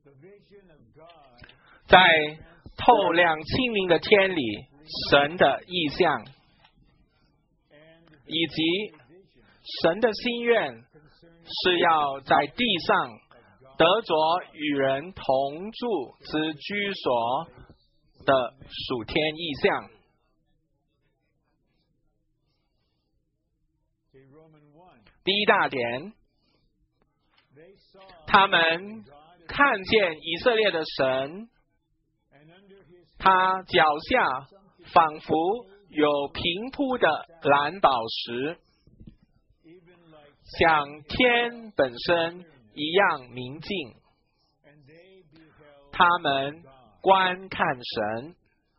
在透亮清明的天里，神的意象以及神的心愿是要在地上得着与人同住之居所的属天意象。第一大点，他们看见以色列的神，他脚下仿佛有平铺的蓝宝石，像天本身一样明净。他们观看神，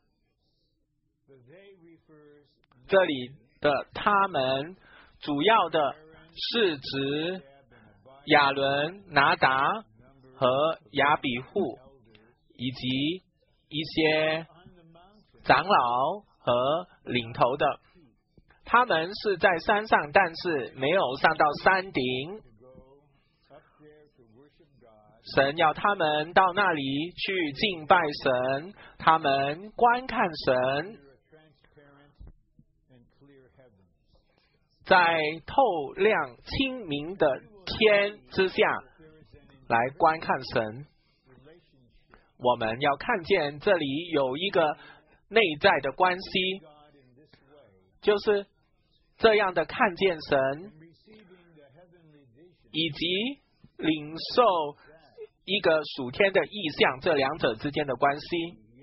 这里的他们主要的是指亚伦、拿达和亚比户，以及一些长老和领头的。他们是在山上，但是没有上到山顶。神要他们到那里去敬拜神，他们观看神，在透亮清明的天之下来观看神。我们要看见这里有一个内在的关系，就是这样的看见神，以及领受一个属天的意象，这两者之间的关系。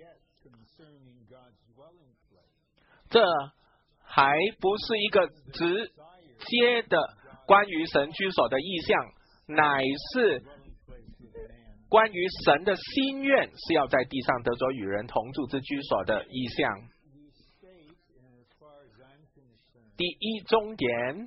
这还不是一个直接的关于神居所的意象，乃是关于神的心愿是要在地上得着与人同住之居所的意象。第一终点，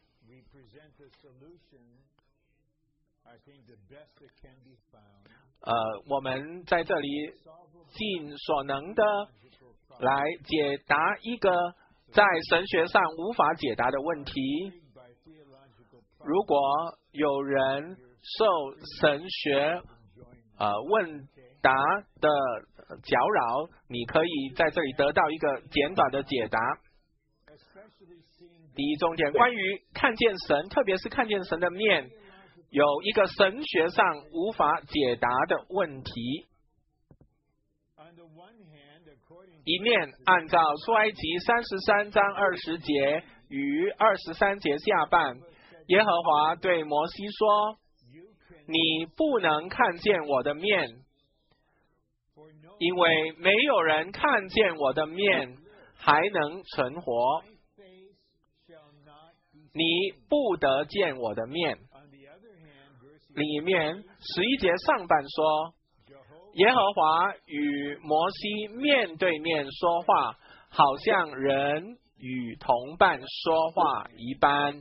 我们在这里尽所能的来解答一个在神学上无法解答的问题。如果有人受神学问答的搅扰，你可以在这里得到一个简短的解答。第一重点，关于看见神，特别是看见神的面，有一个神学上无法解答的问题。一面按照出埃及33章20节与23节下半，耶和华对摩西说，你不能看见我的面，因为没有人看见我的面还能存活，你不得见我的面。另一面11节上半说，耶和华与摩西面对面说话，好像人与同伴说话一般。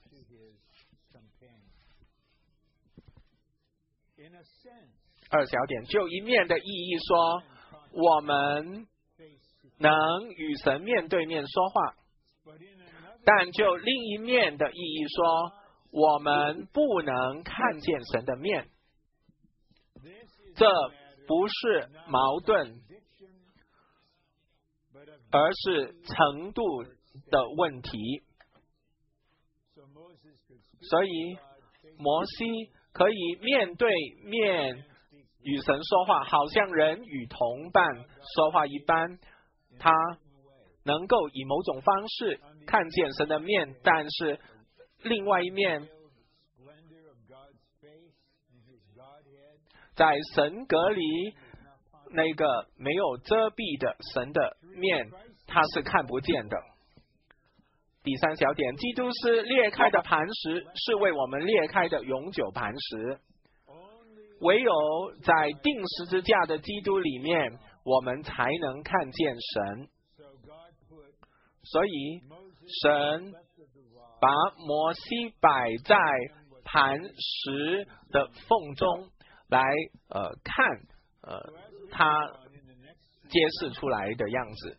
二小点，就一面的意义说，我们能与神面对面说话，但就另一面的意义说，我们不能看见神的面。这不是矛盾，而是程度的问题。所以摩西可以面对面与神说话，好像人与同伴说话一般。他能够以某种方式看见神的面，但是另外一面，在神格里那个没有遮蔽的神的面，他是看不见的。第三小点，基督是裂开的磐石，是为我们裂开的永久磐石。唯有在钉十字架的基督里面，我们才能看见神。所以神把摩西摆在磐石的缝中来看他揭示出来的样子。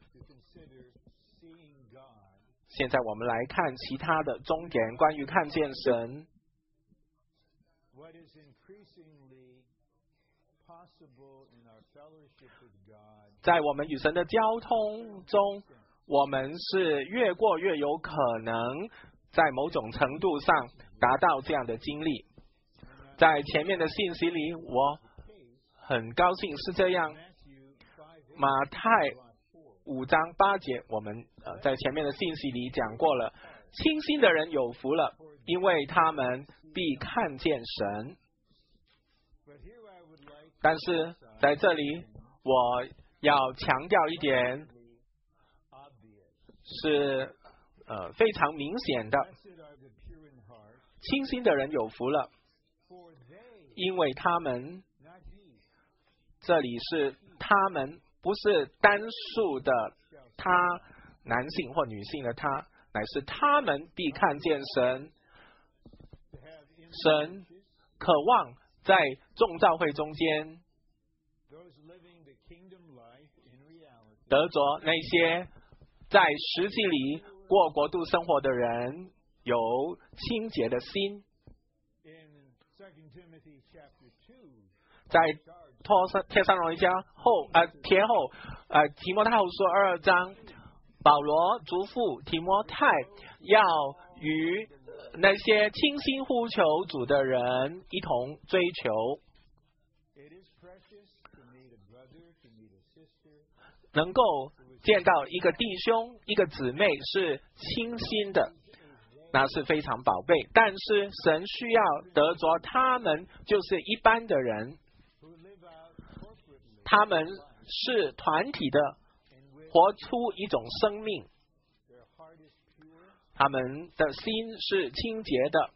现在我们来看其他的重点，关于看见神。 在我们与神的交通中，我们是越过越有可能在某种程度上达到这样的经历。在前面的信息里，我很高兴是这样。马太5章8节，我们在前面的信息里讲过了，清心的人有福了，因为他们必看见神。但是在这里我要强调一点，是非常明显的，清心的人有福了，因为他们，这里是他们，不是单数的他，男性或女性的他，乃是他们必看见神。神渴望在众教会中间得着那些在实际里过国度生活的人有清洁的心。在帖撒罗尼迦帖后提摩太后书2章，保罗嘱咐提摩太要与那些倾心呼求主的人一同追求，能够见到一个弟兄一个姊妹是清心的，那是非常宝贝。但是神需要得着他们就是一般的人，他们是团体的，活出一种生命，他们的心是清洁的，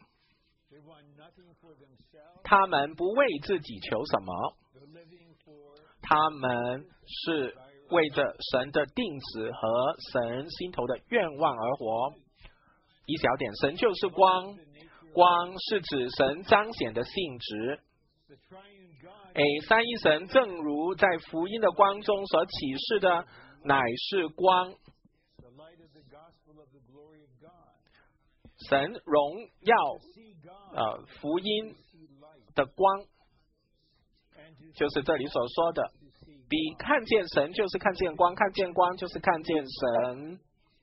他们不为自己求什么，他们是为着神的定旨和神心头的愿望而活。一小点，神就是光，光是指神彰显的性质。三一神正如在福音的光中所启示的，乃是光。神荣耀福音的光，就是这里所说的，比看见神就是看见光，看见光就是看见神。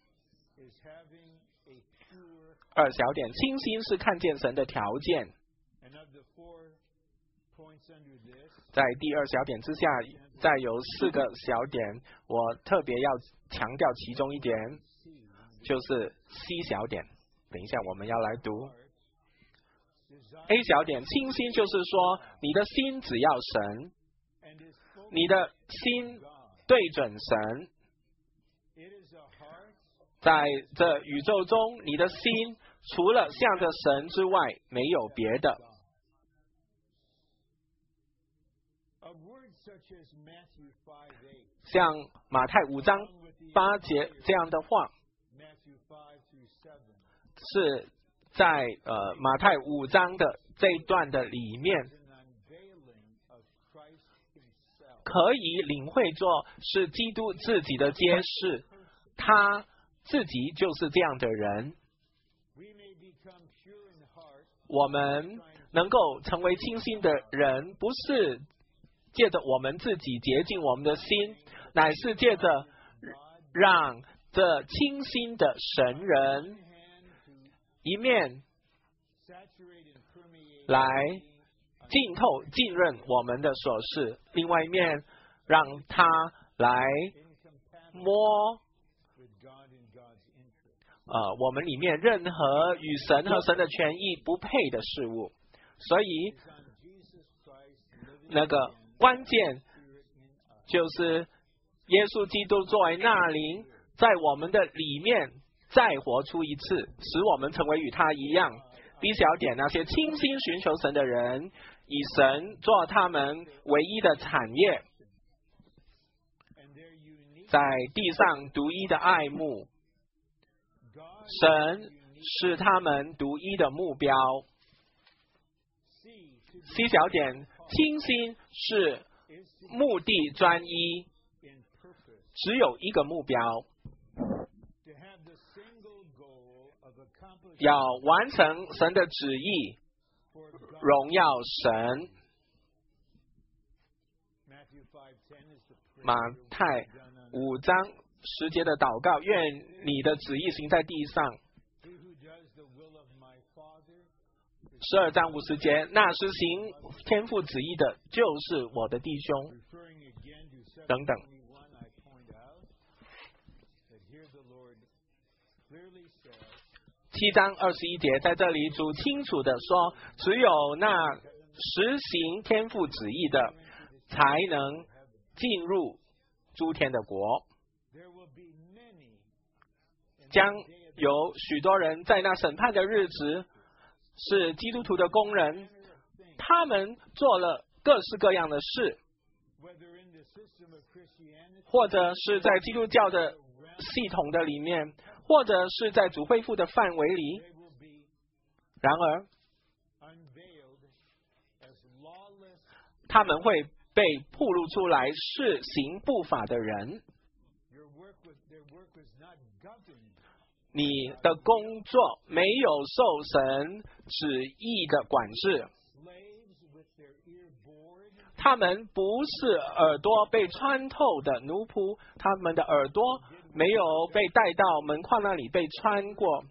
二小点，清心是看见神的条件。在第二小点之下，再有4个小点，我特别要强调其中一点，就是 C 小点。等一下我们要来读 A 小点，清心就是说你的心只要神，你的心对准神，在这宇宙中你的心除了向着神之外没有别的。像马太5章8节这样的话，是在马太5章的这一段的里面，可以领会作是基督自己的揭示，他自己就是这样的人。我们能够成为清心的人，不是借着我们自己洁净我们的心，乃是借着让这清心的神人一面来浸透浸润我们的琐事，另外一面让他来摸我们里面任何与神和神的权益不配的事物。所以那个关键就是耶稣基督作为那灵在我们的里面再活出一次，使我们成为与他一样。B 小点，那些倾心寻求神的人，以神做他们唯一的产业，在地上独一的爱慕，神是他们独一的目标。C 小点，清心是目的专一，只有一个目标，要完成神的旨意，荣耀神。 马太5章10节的祷告，愿你的旨意行在地上。12章50节，那是行天父旨意的，就是我的弟兄，等等。7章21节，在这里主清楚的说，只有那实行天父旨意的，才能进入诸天的国。将有许多人在那审判的日子是基督徒的工人，他们做了各式各样的事，或者是在基督教的系统的里面，或者是在主恢复的范围里。然而他们会被暴露出来是行不法的人。你的工作没有受神旨意的管制，他们不是耳朵被穿透的奴仆，他们的耳朵没有被带到门框那里被穿过。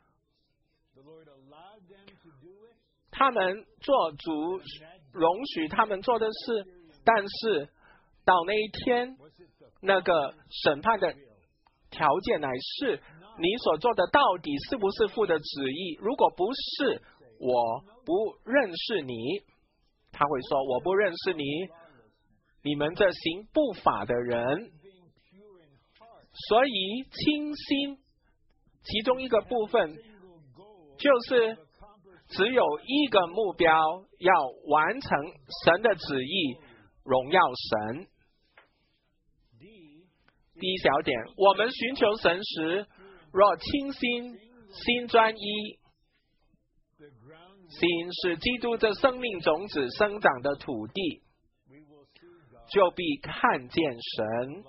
他们做主容许他们做的事，但是到那一天，那个审判的条件乃是你所做的到底是不是父的旨意。如果不是，我不认识你。他会说，我不认识你，你们这行不法的人。所以清心其中一个部分就是只有一个目标，要完成神的旨意，荣耀神。第一小点，我们寻求神时，若清心，心专一，心是基督这生命种子生长的土地，就必看见神。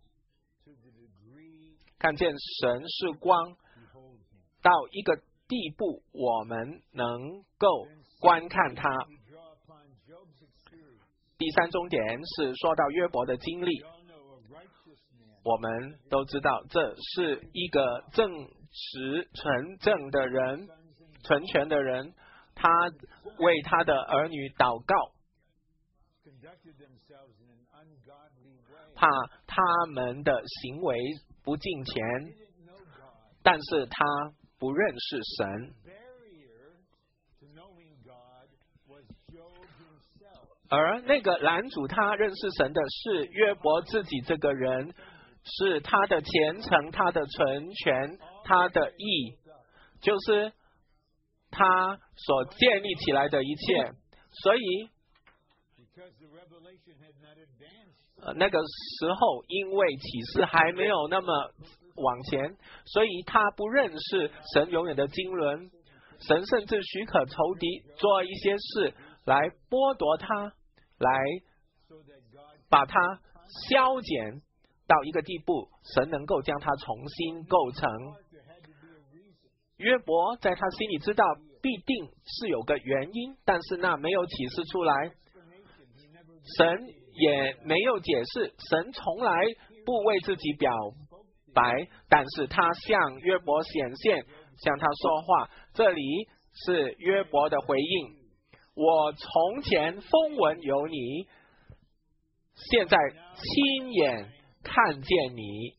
看见神是光，到一个地步，我们能够观看他。第三重点是说到约伯的经历。我们都知道，这是一个正直纯正的人，纯全的人，他为他的儿女祷告，怕他们的行为不敬虔，但是他不认识神。而那个拦阻他认识神的是约伯自己这个人，是他的虔诚，他的纯全，他的义，就是他所建立起来的一切。所以那个时候因为启示还没有那么往前，所以他不认识神永远的经纶。神甚至许可仇敌做一些事来剥夺他，来把他消减到一个地步，神能够将他重新构成。约伯在他心里知道必定是有个原因，但是那没有启示出来，神也没有解释，神从来不为自己表白，但是他向约伯显现，向他说话。这里是约伯的回应，我从前风闻有你，现在亲眼看见你。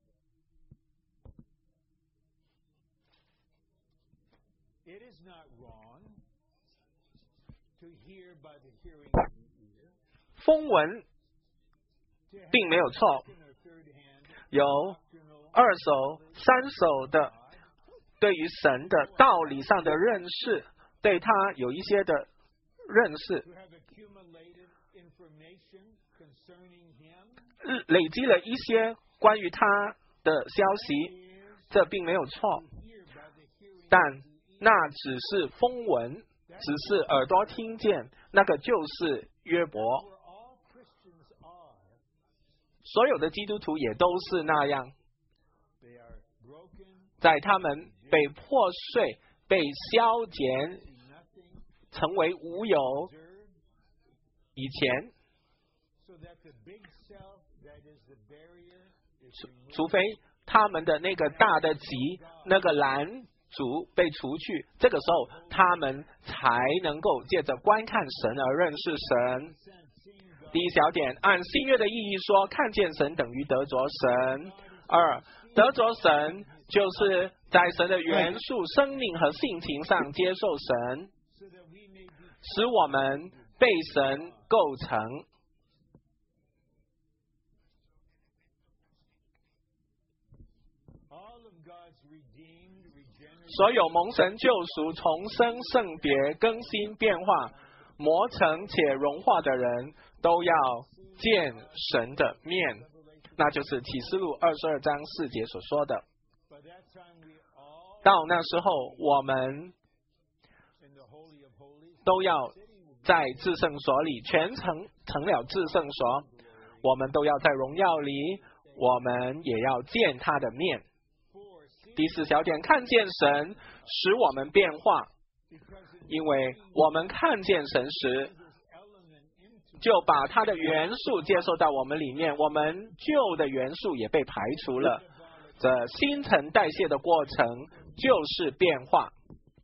风闻并没有错，有二手、三手的对于神的道理上的认识，对他有一些的认识，累积了一些关于他的消息，这并没有错，但那只是风闻，只是耳朵听见，那个就是约伯。所有的基督徒也都是那样，在他们被破碎、被消减、成为无有以前， 除非他们的那个大的极，那个拦阻被除去，这个时候他们才能够借着观看神而认识神。第一小点，按新约的意义说，看见神等于得着神。二，得着神就是在神的元素、生命和性情上接受神，使我们被神构成。所有蒙神救赎、重生、圣别、更新、变化、磨成且融化的人，都要见神的面，那就是启示录22章4节所说的。到那时候，我们都要在至圣所里，全成了至圣所，我们都要在荣耀里，我们也要见他的面。第四小点，看见神使我们变化，因为我们看见神时，就把他的元素接受到我们里面，我们旧的元素也被排除了。这新陈代谢的过程就是变化。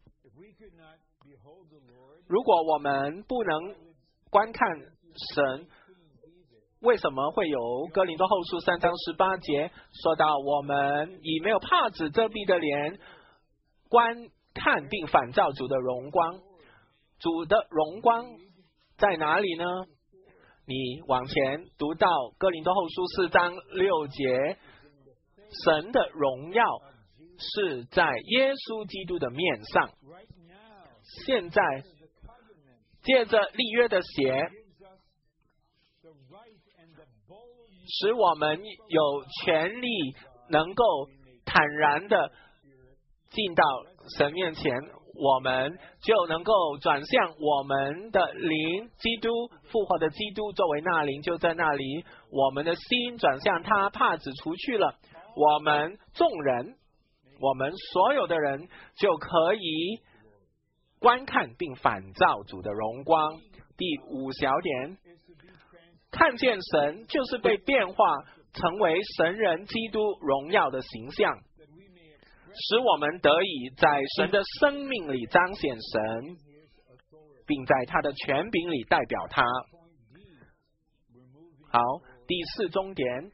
如果我们不能观看神，为什么会有哥林多后书3章18节说到，我们以没有帕子遮蔽的脸观看并反照主的荣光？主的荣光在哪里呢？你往前读到哥林多后书4章6节，神的荣耀是在耶稣基督的面上。现在借着立约的血，使我们有权利能够坦然的进到神面前，我们就能够转向我们的灵，基督复活的基督作为那灵就在那里，我们的心转向他，帕子除去了，我们众人，我们所有的人就可以观看并反照主的荣光。第五小点，看见神就是被变化成为神人基督荣耀的形象，使我们得以在神的生命里彰显神，并在他的权柄里代表他。好，第四终点，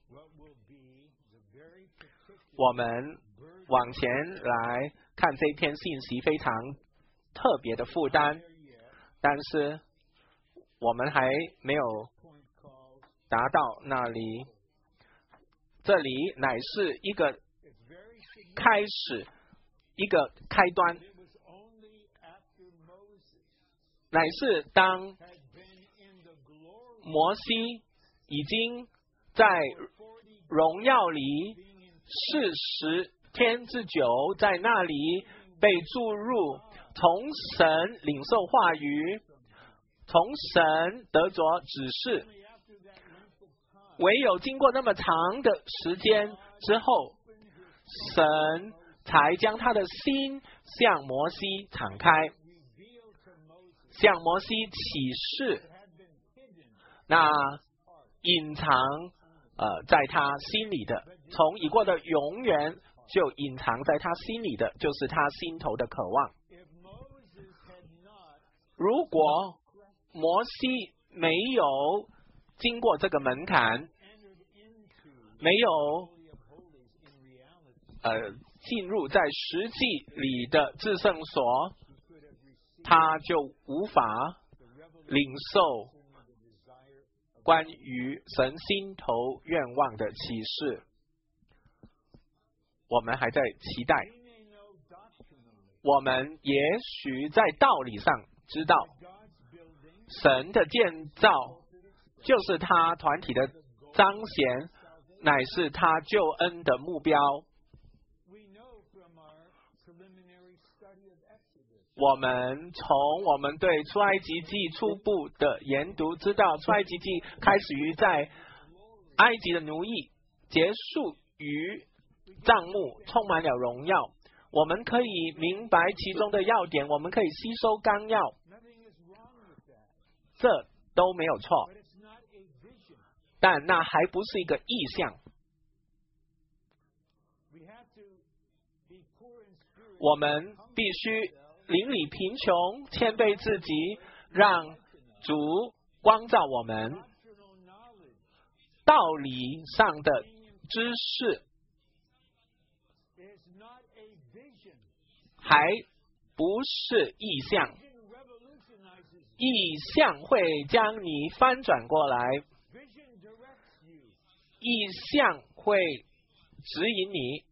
我们往前来看这篇信息，非常特别的负担，但是我们还没有达到那里。这里乃是一个开始，一个开端，乃是当摩西已经在荣耀里40天之久，在那里被注入，从神领受话语，从神得着指示，唯有经过那么长的时间之后，神才将他的心向摩西敞开，向摩西启示那隐藏在他心里的，从已过的永远就隐藏在他心里的，就是他心头的渴望。如果摩西没有经过这个门槛，没有进入在实际里的至圣所，他就无法领受关于神心头愿望的启示。我们还在期待，我们也许在道理上知道，神的建造就是他团体的彰显，乃是他救恩的目标。我们从我们对出埃及记初步的研读知道，出埃及记开始于在埃及的奴役，结束于帐幕，充满了荣耀。我们可以明白其中的要点，我们可以吸收纲要，这都没有错。 但那还不是一个意象。我们必须邻里贫穷，谦卑自己，让主光照我们。道理上的知识还不是意象，意象会将你翻转过来，意象会指引你，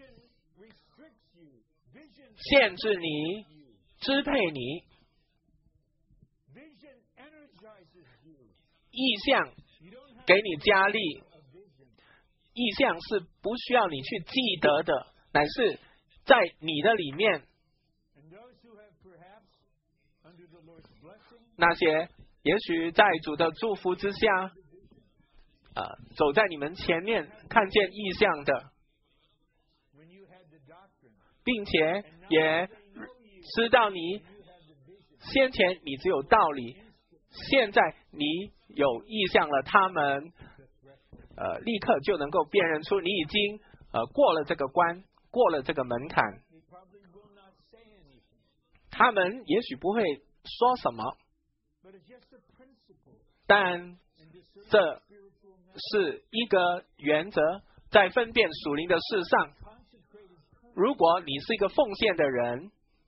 限制你，支配你。意象给你加力，意象是不需要你去记得的，乃是在你的里面。那些也许在主的祝福之下，走在你们前面看见意象的，并且也知道你先前你只有道理，现在你有意象了，他们立刻就能够辨认出你已经过了这个关，过了这个门槛。他们也许不会说什么，但这是一个原则，在分辨属灵的事上。如果你是一个奉献的人，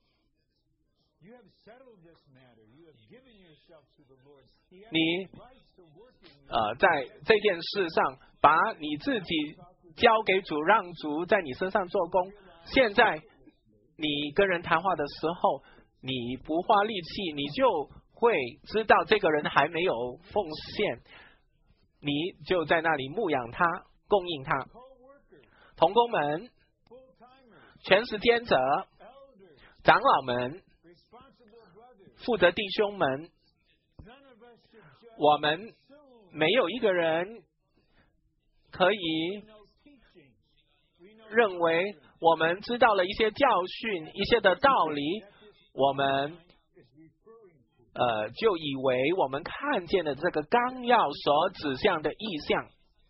你在这件事上把你自己交给主，让主在你身上做工。现在你跟人谈话的时候，你不花力气，你就会知道这个人还没有奉献，你就在那里牧养他，供应他。同工们、全时间者、长老们、负责弟兄们，我们没有一个人可以认为我们知道了一些教训、一些的道理，我们就以为我们看见了这个纲要所指向的意象。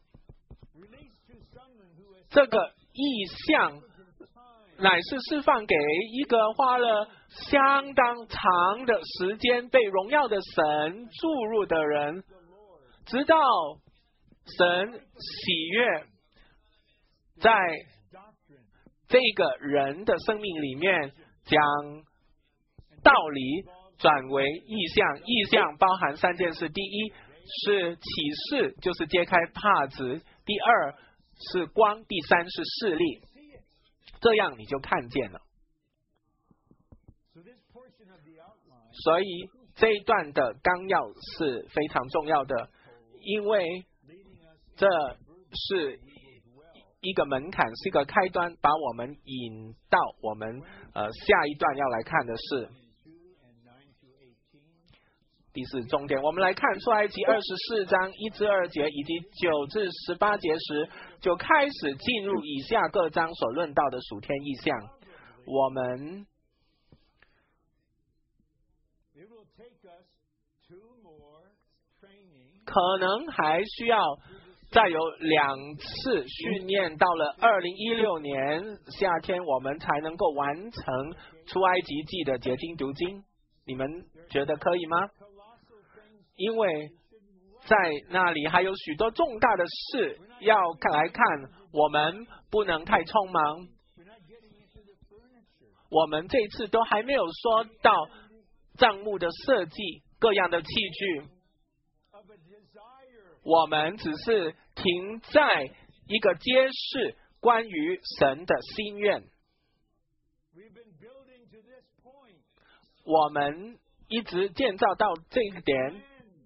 这个意象乃是释放给一个花了相当长的时间被荣耀的神注入的人，直到神喜悦在这个人的生命里面将道理转为意象。意象包含3件事：第一是启示，就是揭开帕子；第二是光；第三是视力。这样你就看见了。所以这一段的纲要是非常重要的，因为这是一个门槛，是一个开端，把我们引到我们下一段要来看的是第4重点。我们来看出埃及24章1至2节以及9至18节时，就开始进入以下各章所论到的属天意象。我们可能还需要再有2次训练，到了2016年夏天，我们才能够完成出埃及记的解经读经。你们觉得可以吗？因为在那里还有许多重大的事要来看，我们不能太匆忙。我们这次都还没有说到帐幕的设计，各样的器具，我们只是停在一个揭示关于神的心愿。我们一直建造到这一点，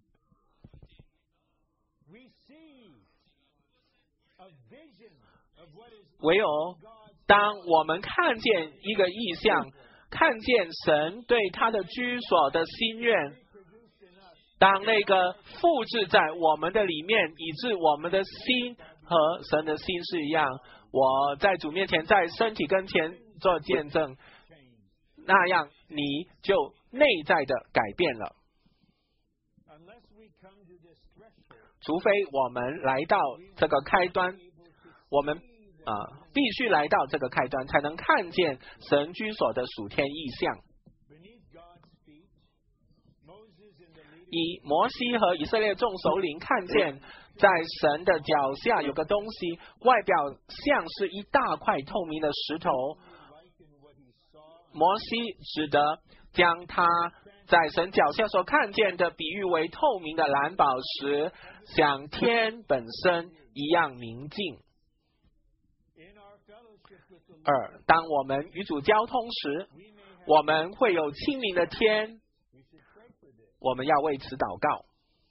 唯有当我们看见一个意象，看见神对他的居所的心愿，当那个复制在我们的里面，以致我们的心和神的心是一样，我在主面前在身体跟前做见证，那样你就内在的改变了。 除非我们来到这个开端，我们必须来到这个开端，才能看见神居所的属天意象。以摩西和以色列众首领看见在神的脚下有个东西，外表像是一大块透明的石头。摩西只得将他在神脚下所看见的比喻为透明的蓝宝石，像天本身一样明净。二，当我们与主交通时，我们会有清明的天，我们要为此祷告。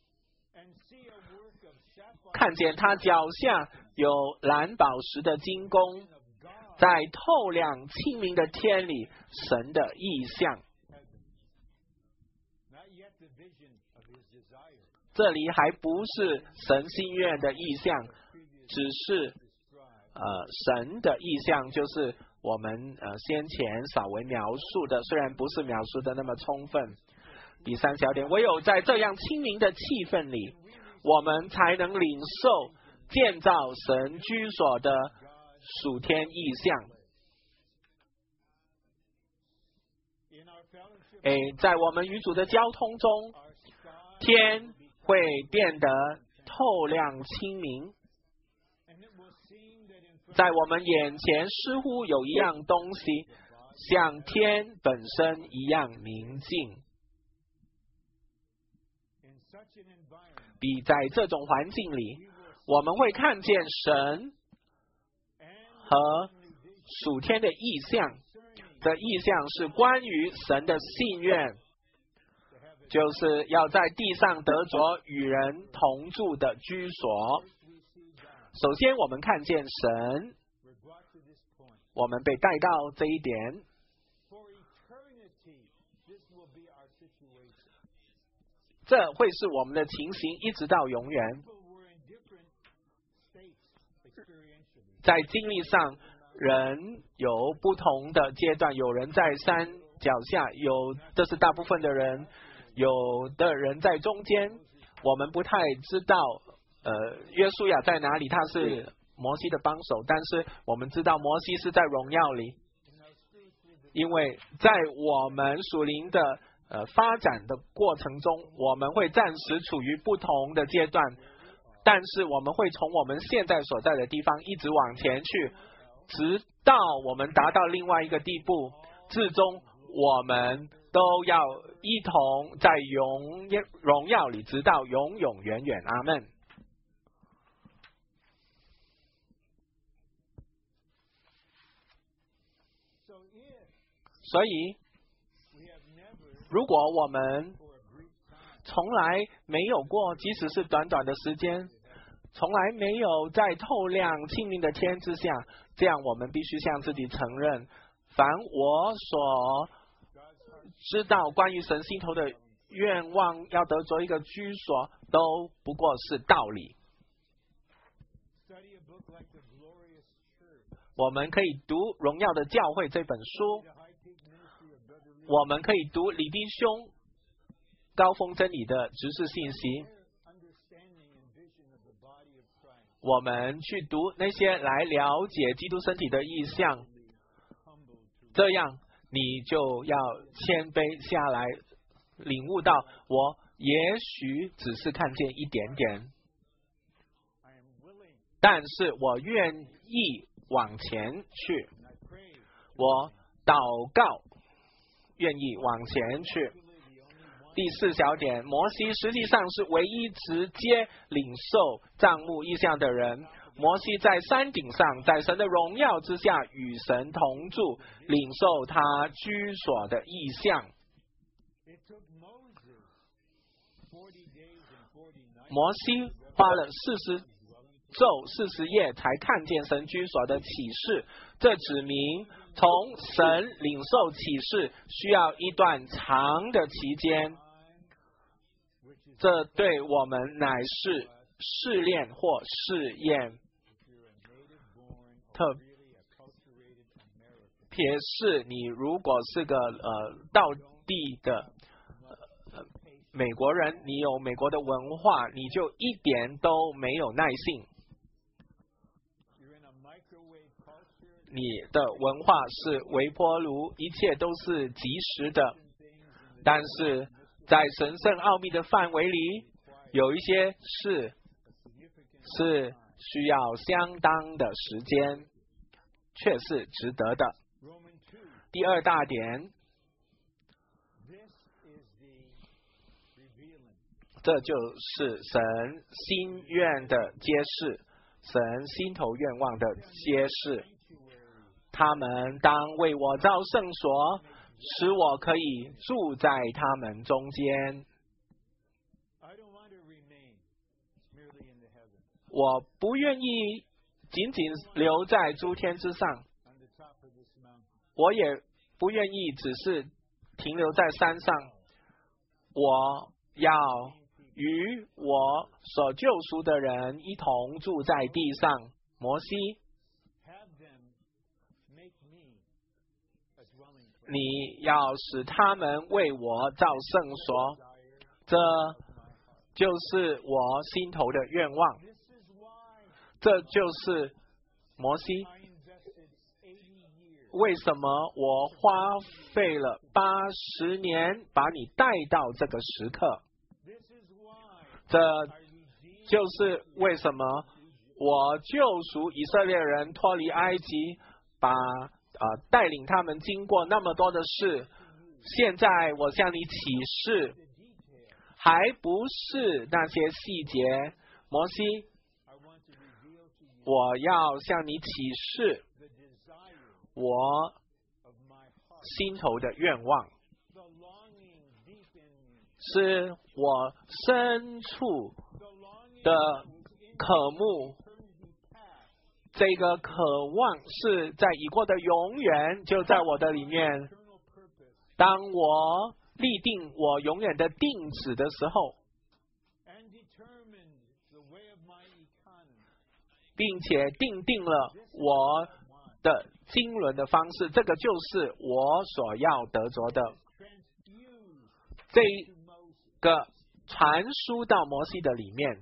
看见他脚下有蓝宝石的金宫，在透亮清明的天里，神的意象。这里还不是神心愿的意象，只是神的意象，就是我们先前稍微描述的，虽然不是描述的那么充分。第三小点，唯有在这样清明的气氛里，我们才能领受建造神居所的属天意象。在我们与主的交通中，天会变得透亮清明，在我们眼前似乎有一样东西像天本身一样明净。比在这种环境里，我们会看见神和属天的意象。这意象是关于神的信愿，就是要在地上得着与人同住的居所。首先我们看见神，我们被带到这一点。这会是我们的情形，一直到永远。在经历上，人有不同的阶段，有人在山脚下，这是大部分的人，有的人在中间。我们不太知道约书亚在哪里，他是摩西的帮手，但是我们知道摩西是在荣耀里，因为在我们属灵的发展的过程中，我们会暂时处于不同的阶段，但是我们会从我们现在所在的地方一直往前去，直到我们达到另外一个地步，至终我们都要一同在荣耀里，直到永永远远。阿们。所以如果我们从来没有过，即使是短短的时间，从来没有在透亮清明的天之下，这样我们必须向自己承认，凡我所知道关于神心头的愿望，要得着一个居所，都不过是道理。我们可以读《荣耀的教会》这本书，我们可以读李弟兄高峰真理的执事信息，我们去读那些来了解基督身体的意象，这样你就要谦卑下来，领悟到我也许只是看见一点点，但是我愿意往前去，我祷告愿意往前去。第四小点，摩西实际上是唯一直接领受帐幕意象的人。摩西在山顶上，在神的荣耀之下与神同住，领受他居所的意象。摩西花了40昼40夜才看见神居所的启示，这指明从神领受启示需要一段长的期间，这对我们乃是试炼或试验，特别是你如果是个道地的美国人，你有美国的文化，你就一点都没有耐性。你的文化是微波炉，一切都是即时的。但是在神圣奥秘的范围里，有一些事是需要相当的时间，却是值得的。第二大点，这就是神心愿的揭示，神心头愿望的揭示。他们当为我造圣所，使我可以住在他们中间。我不愿意仅仅留在诸天之上，我也不愿意只是停留在山上。我要与我所救赎的人一同住在地上。摩西，你要使他们为我造圣所，这就是我心头的愿望。这就是摩西为什么我花费了80年把你带到这个时刻。这就是为什么我救赎以色列人脱离埃及，带领他们经过那么多的事。现在我向你启示，还不是那些细节。摩西，我要向你启示我心头的愿望，是我深处的渴慕。这个渴望是在已过的永远就在我的里面。当我立定我永远的定旨的时候，并且定了我的经纶的方式，这个就是我所要得着的。这个传输到摩西的里面，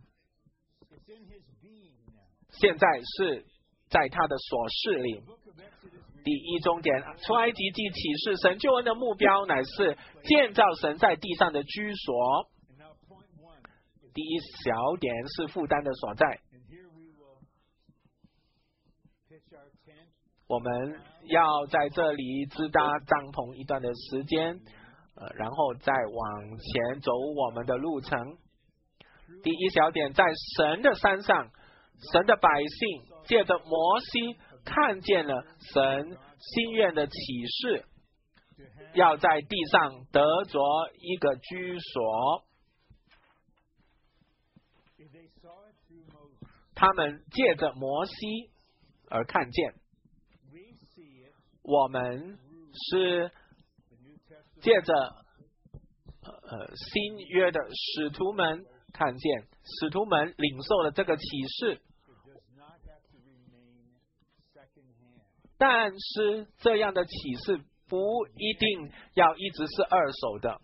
现在是在他的所示里。第一重点，出埃及记启示神救恩的目标乃是建造神在地上的居所。第一小点是负担的所在。我们要在这里支搭帐篷一段的时间，然后再往前走我们的路程。第一小点，在神的山上，神的百姓借着摩西看见了神心愿的启示，要在地上得着一个居所。他们借着摩西而看见，我们是借着新约的使徒们看见，使徒们领受了这个启示。但是这样的启示不一定要一直是二手的。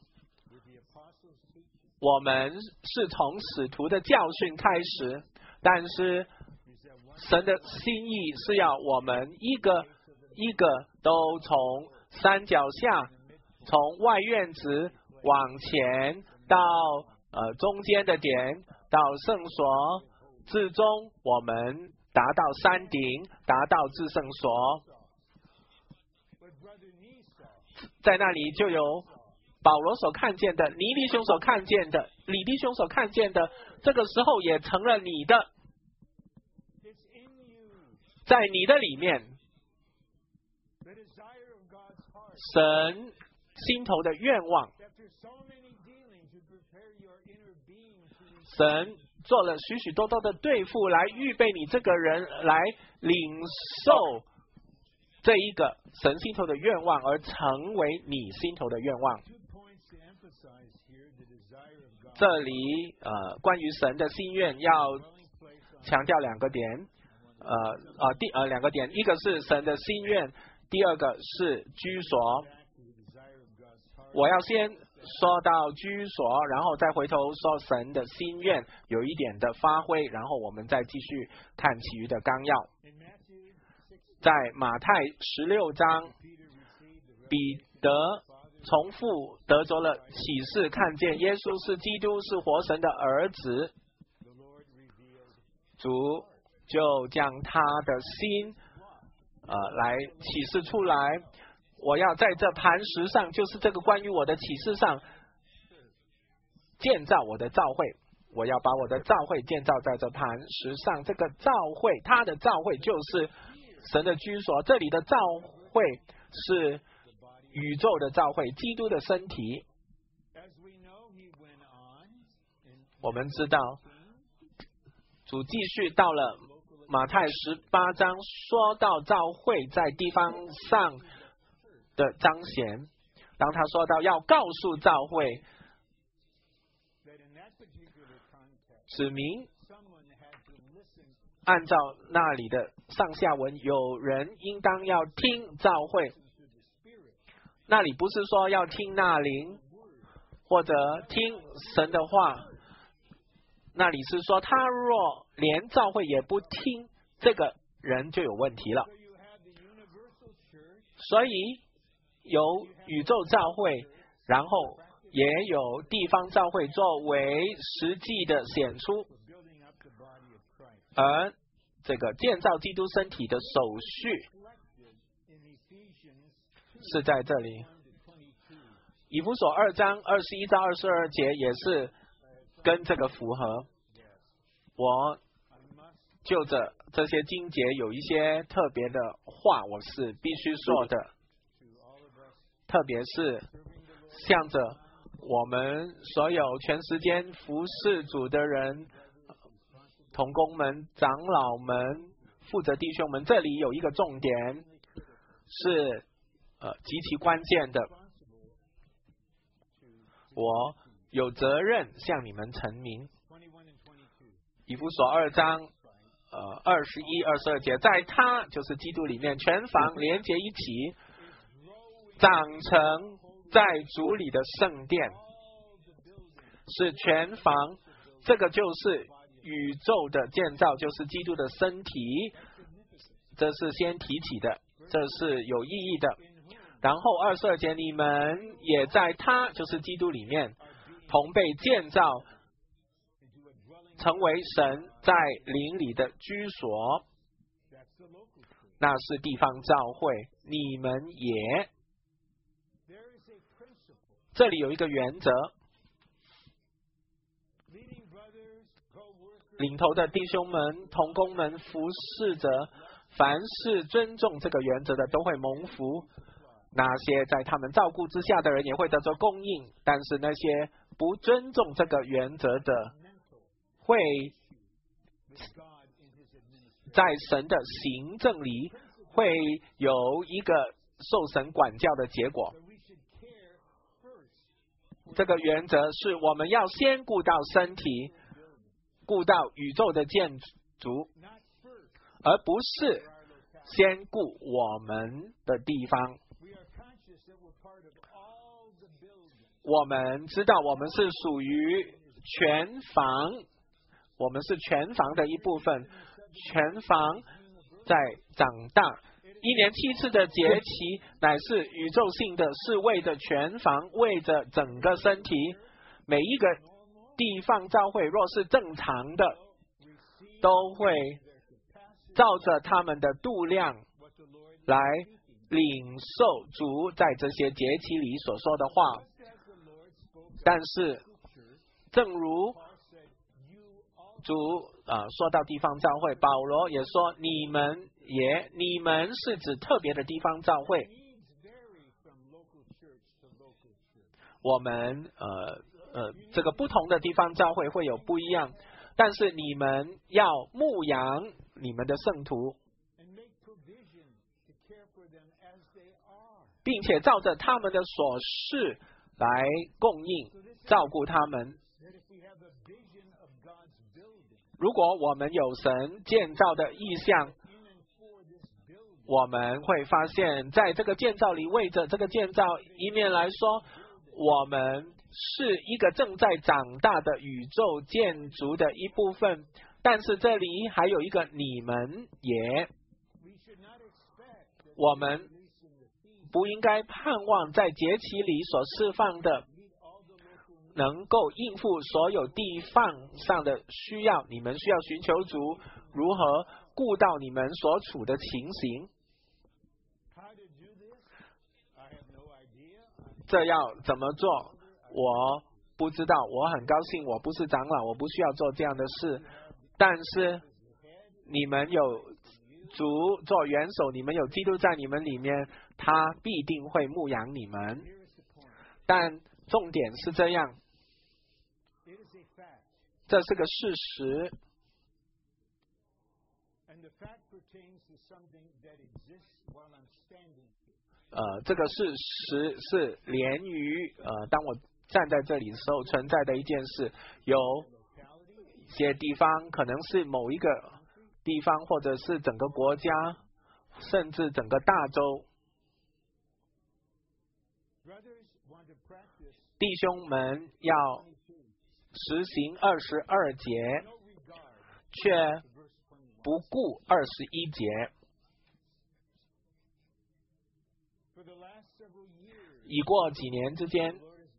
我们是从使徒的教训开始，但是神的心意是要我们一个一个都从山脚下，从外院子往前到中间的点，到圣所，至终我们达到山顶，达到至圣所。在那里就有保罗所看见的，尼弟兄所看见的，李弟兄所看见的，这个时候也成了你的，在你的里面，神心头的愿望，神做了许许多多的对付来预备你这个人来领受这一个神心头的愿望，而成为你心头的愿望。这里关于神的心愿要强调两个点，两个点，一个是神的心愿，第二个是居所。我要先说到居所，然后再回头说神的心愿有一点的发挥，然后我们再继续看其余的纲要。在马太16章，彼得重复得着了启示，看见耶稣是基督，是活神的儿子，主就将他的心来启示出来。我要在这磐石上，就是这个关于我的启示上建造我的教会，我要把我的教会建造在这磐石上。这个教会，他的教会就是神的居所，这里的教会是宇宙的教会，基督的身体。我们知道主继续到了马太18章，说到教会在地方上的彰显。当他说到要告诉教会，指明按照那里的上下文，有人应当要听教会。那里不是说要听那灵或者听神的话，那里是说他若连教会也不听，这个人就有问题了。所以有宇宙教会，然后也有地方教会作为实际的显出，而这个建造基督身体的手续是在这里。以弗所2章21到22节也是跟这个符合。我就着这些经节有一些特别的话，我是必须说的，特别是向着我们所有全时间服侍主的人，同工们、长老们、负责弟兄们，这里有一个重点是极其关键的，我有责任向你们陈明。以弗所2章21、22节，在他就是基督里面，全房连结一起，长成在主里的圣殿，是全房，这个就是宇宙的建造，就是基督的身体，这是先提起的，这是有意义的。然后22节，你们也在他就是基督里面同被建造，成为神在灵里的居所，那是地方教会，你们也。这里有一个原则，领头的弟兄们、同工们、服侍者，凡是尊重这个原则的都会蒙福，那些在他们照顾之下的人也会得着供应，但是那些不尊重这个原则的，会在神的行政里会有一个受神管教的结果。这个原则是我们要先顾到身体，顾到宇宙的建筑，而不是先顾我们的地方。我们知道我们是属于全房，我们是全房的一部分，全房在长大。1年7次的节期乃是宇宙性的，是为着全房，为着整个身体。每一个地方教会若是正常的，都会照着他们的度量来领受主在这些节期里所说的话。但是正如主说到地方教会，保罗也说你们是指特别的地方教会。我们这个不同的地方教会会有不一样，但是你们要牧养你们的圣徒，并且照着他们的所事来供应照顾他们。如果我们有神建造的意向，我们会发现在这个建造里，为着这个建造一面来说， 我们是一个正在长大的宇宙建筑的一部分，但是这里还有一个你们也，我们不应该盼望在节期里所释放的能够应付所有地方上的需要，你们需要寻求主如何顾到你们所处的情形。这要怎么做？我不知道。我很高兴我不是长老，我不需要做这样的事。但是你们有主做元首，你们有基督在你们里面，他必定会牧养你们。但重点是这样，这是个事实。这个事实是连于当我站在这里的时候存在的一件事。有些地方可能是某一个地方，或者是整个国家，甚至整个大洲。弟兄们要实行22节，却不顾21节。已过几年之间，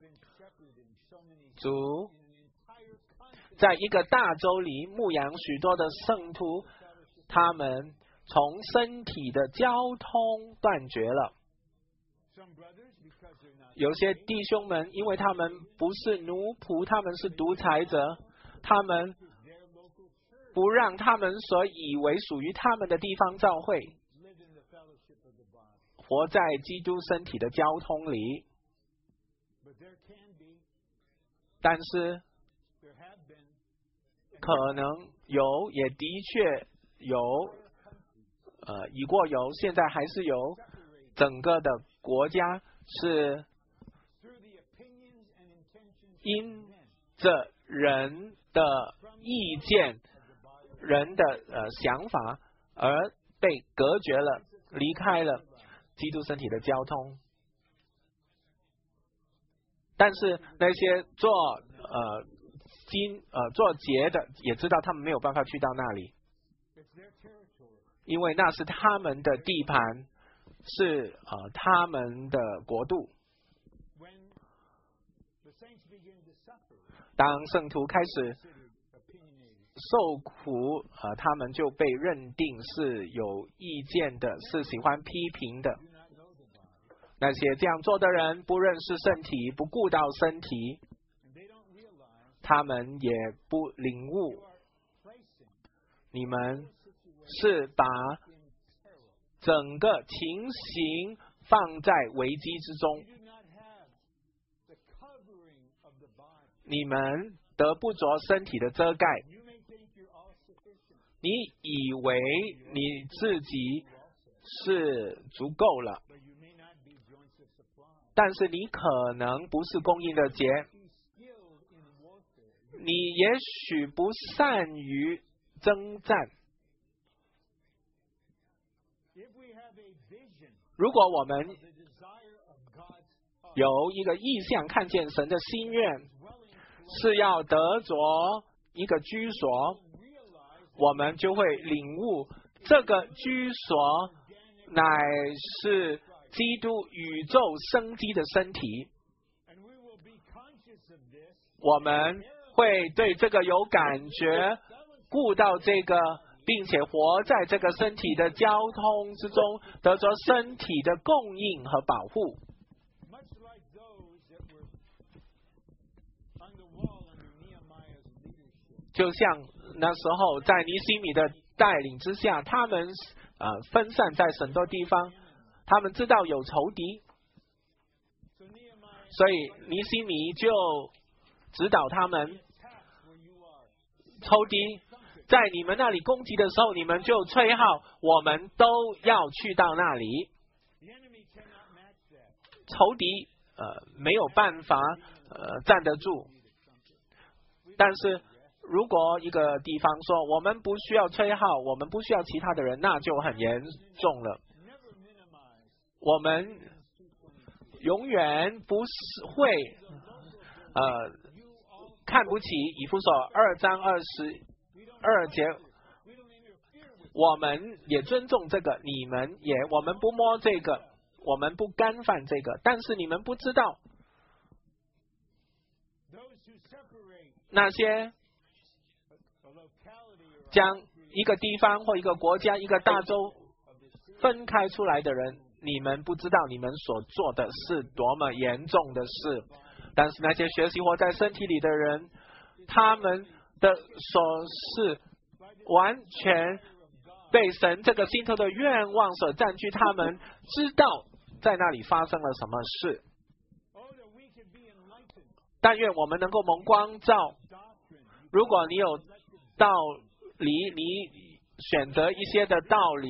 主在一个大洲里牧养许多的圣徒，他们从身体的交通断绝了。有些弟兄们因为他们不是奴仆，他们是独裁者，他们不让他们所以为属于他们的地方教会活在基督身体的交通里。但是可能有，也的确有，已过有，现在还是有，整个的国家是因着人的意见、人的想法而被隔绝了，离开了基督身体的交通。但是那些做节的也知道他们没有办法去到那里，因为那是他们的地盘，是他们的国度。当圣徒开始受苦，他们就被认定是有意见的，是喜欢批评的。那些这样做的人不认识身体，不顾到身体，他们也不领悟，你们是把整个情形放在危机之中，你们得不着身体的遮盖，你以为你自己是足够了，但是你可能不是供应的节，你也许不善于征战。如果我们有一个意向，看见神的心愿是要得着一个居所，我们就会领悟这个居所乃是基督宇宙生机的身体。我们会对这个有感觉，顾到这个，并且活在这个身体的交通之中，得着身体的供应和保护。就像那时候在尼希米的带领之下，他们分散在很多地方，他们知道有仇敌，所以尼希米就指导他们，仇敌在你们那里攻击的时候，你们就吹号，我们都要去到那里。仇敌没有办法站得住，但是如果一个地方说我们不需要吹号，我们不需要其他的人，那就很严重了。我们永远不是会看不起以弗所2章22节，我们也尊重这个，你们也，我们不摸这个，我们不干犯这个，但是你们不知道，那些将一个地方或一个国家、一个大洲分开出来的人，你们不知道你们所做的是多么严重的事。但是那些学习活在身体里的人，他们的所是完全被神这个心头的愿望所占据，他们知道在那里发生了什么事。但愿我们能够蒙光照。如果你有道理，你选择一些的道理，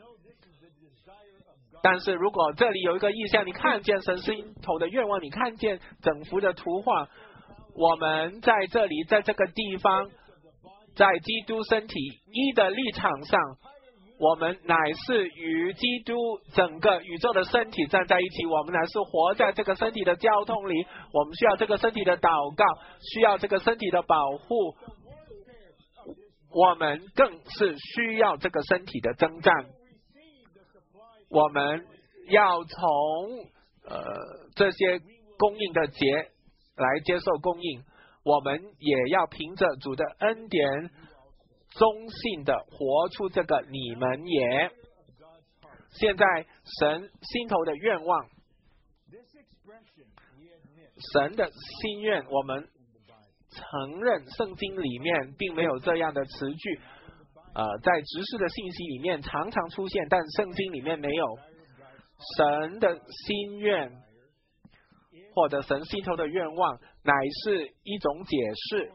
但是如果这里有一个意象，你看见神心头的愿望，你看见整幅的图画，我们在这里，在这个地方，在基督身体一的立场上，我们乃是与基督整个宇宙的身体站在一起，我们乃是活在这个身体的交通里，我们需要这个身体的祷告，需要这个身体的保护，我们更是需要这个身体的征战。我们要从这些供应的节来接受供应，我们也要凭着主的恩典忠信的活出这个你们也。现在神心头的愿望，神的心愿，我们承认圣经里面并没有这样的词句，在执事的信息里面常常出现，但圣经里面没有。神的心愿或者神心头的愿望乃是一种解释，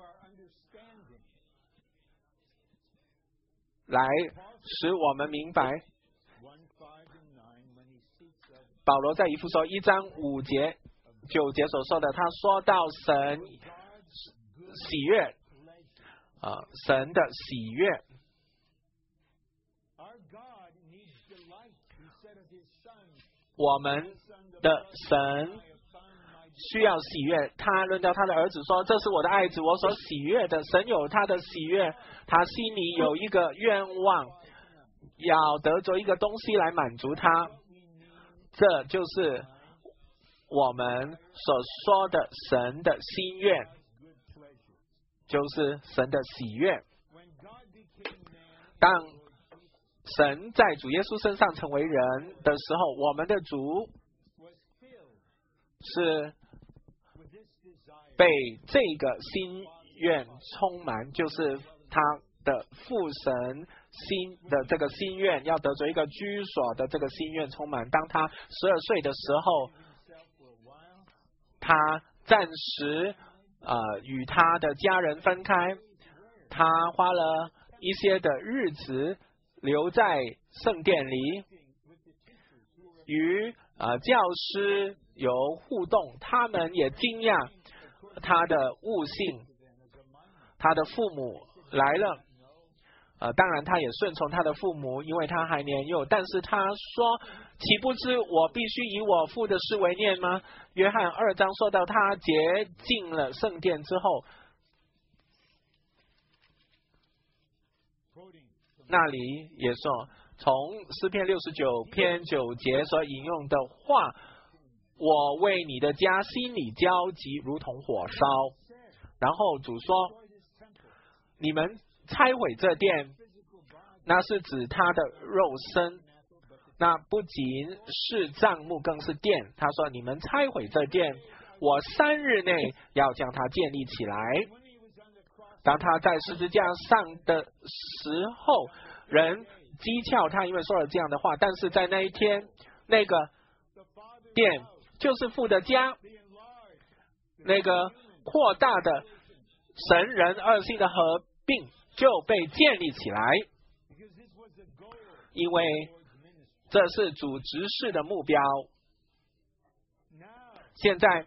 来使我们明白。保罗在以弗所1章5节9节所说的，他说到神喜悦，神的喜悦。我们的神需要喜悦，他论到他的儿子说，这是我的爱子，我所喜悦的。神有他的喜悦，他心里有一个愿望，要得着一个东西来满足他，这就是我们所说的神的心愿，就是神的喜悦。当神在主耶稣身上成为人的时候，我们的主是被这个心愿充满，就是他的父神心的这个心愿，要得着一个居所的这个心愿充满。当他12岁的时候，他暂时与他的家人分开，他花了一些的日子留在圣殿里，与教师有互动，他们也惊讶他的悟性。他的父母来了，当然他也顺从他的父母，因为他还年幼，但是他说，岂不知我必须以我父的事为念吗？约翰2章说到他洁净了圣殿之后，那里也说，从诗篇69篇9节所引用的话，我为你的家心里焦急，如同火烧。然后主说，你们拆毁这殿，那是指他的肉身，那不仅是帐幕，更是殿。他说，你们拆毁这殿，我3日内要将它建立起来。当他在十字架上的时候，人讥诮他，因为说了这样的话，但是在那一天，那个殿就是父的家，那个扩大的神人二性的合并就被建立起来，因为这是主执事的目标。现在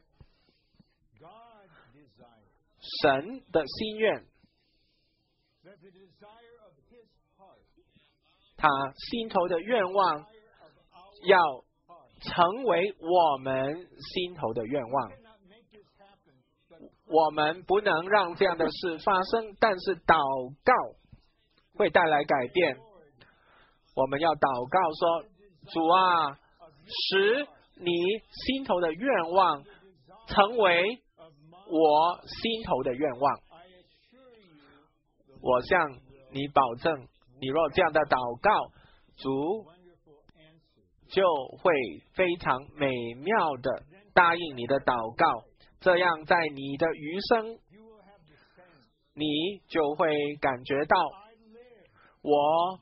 神的心愿，他心头的愿望，要成为我们心头的愿望。我们不能让这样的事发生，但是祷告会带来改变。我们要祷告说，主啊，使你心头的愿望成为我心头的愿望。我向你保证，你若这样的祷告，主就会非常美妙的答应你的祷告。这样在你的余生，你就会感觉到，我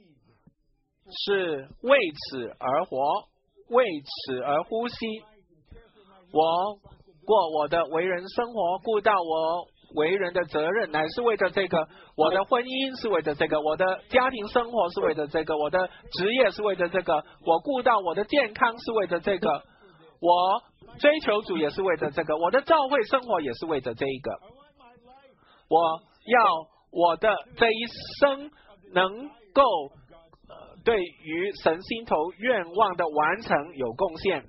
是为此而活，为此而呼吸。我过我的为人生活，顾到我为人的责任，乃是为着这个。我的婚姻是为着这个，我的家庭生活是为着这个，我的职业是为着这个，我顾到我的健康是为着这个，我追求主也是为着这个，我的教会生活也是为着这一个。我要我的这一生能够对于神心头愿望的完成有贡献。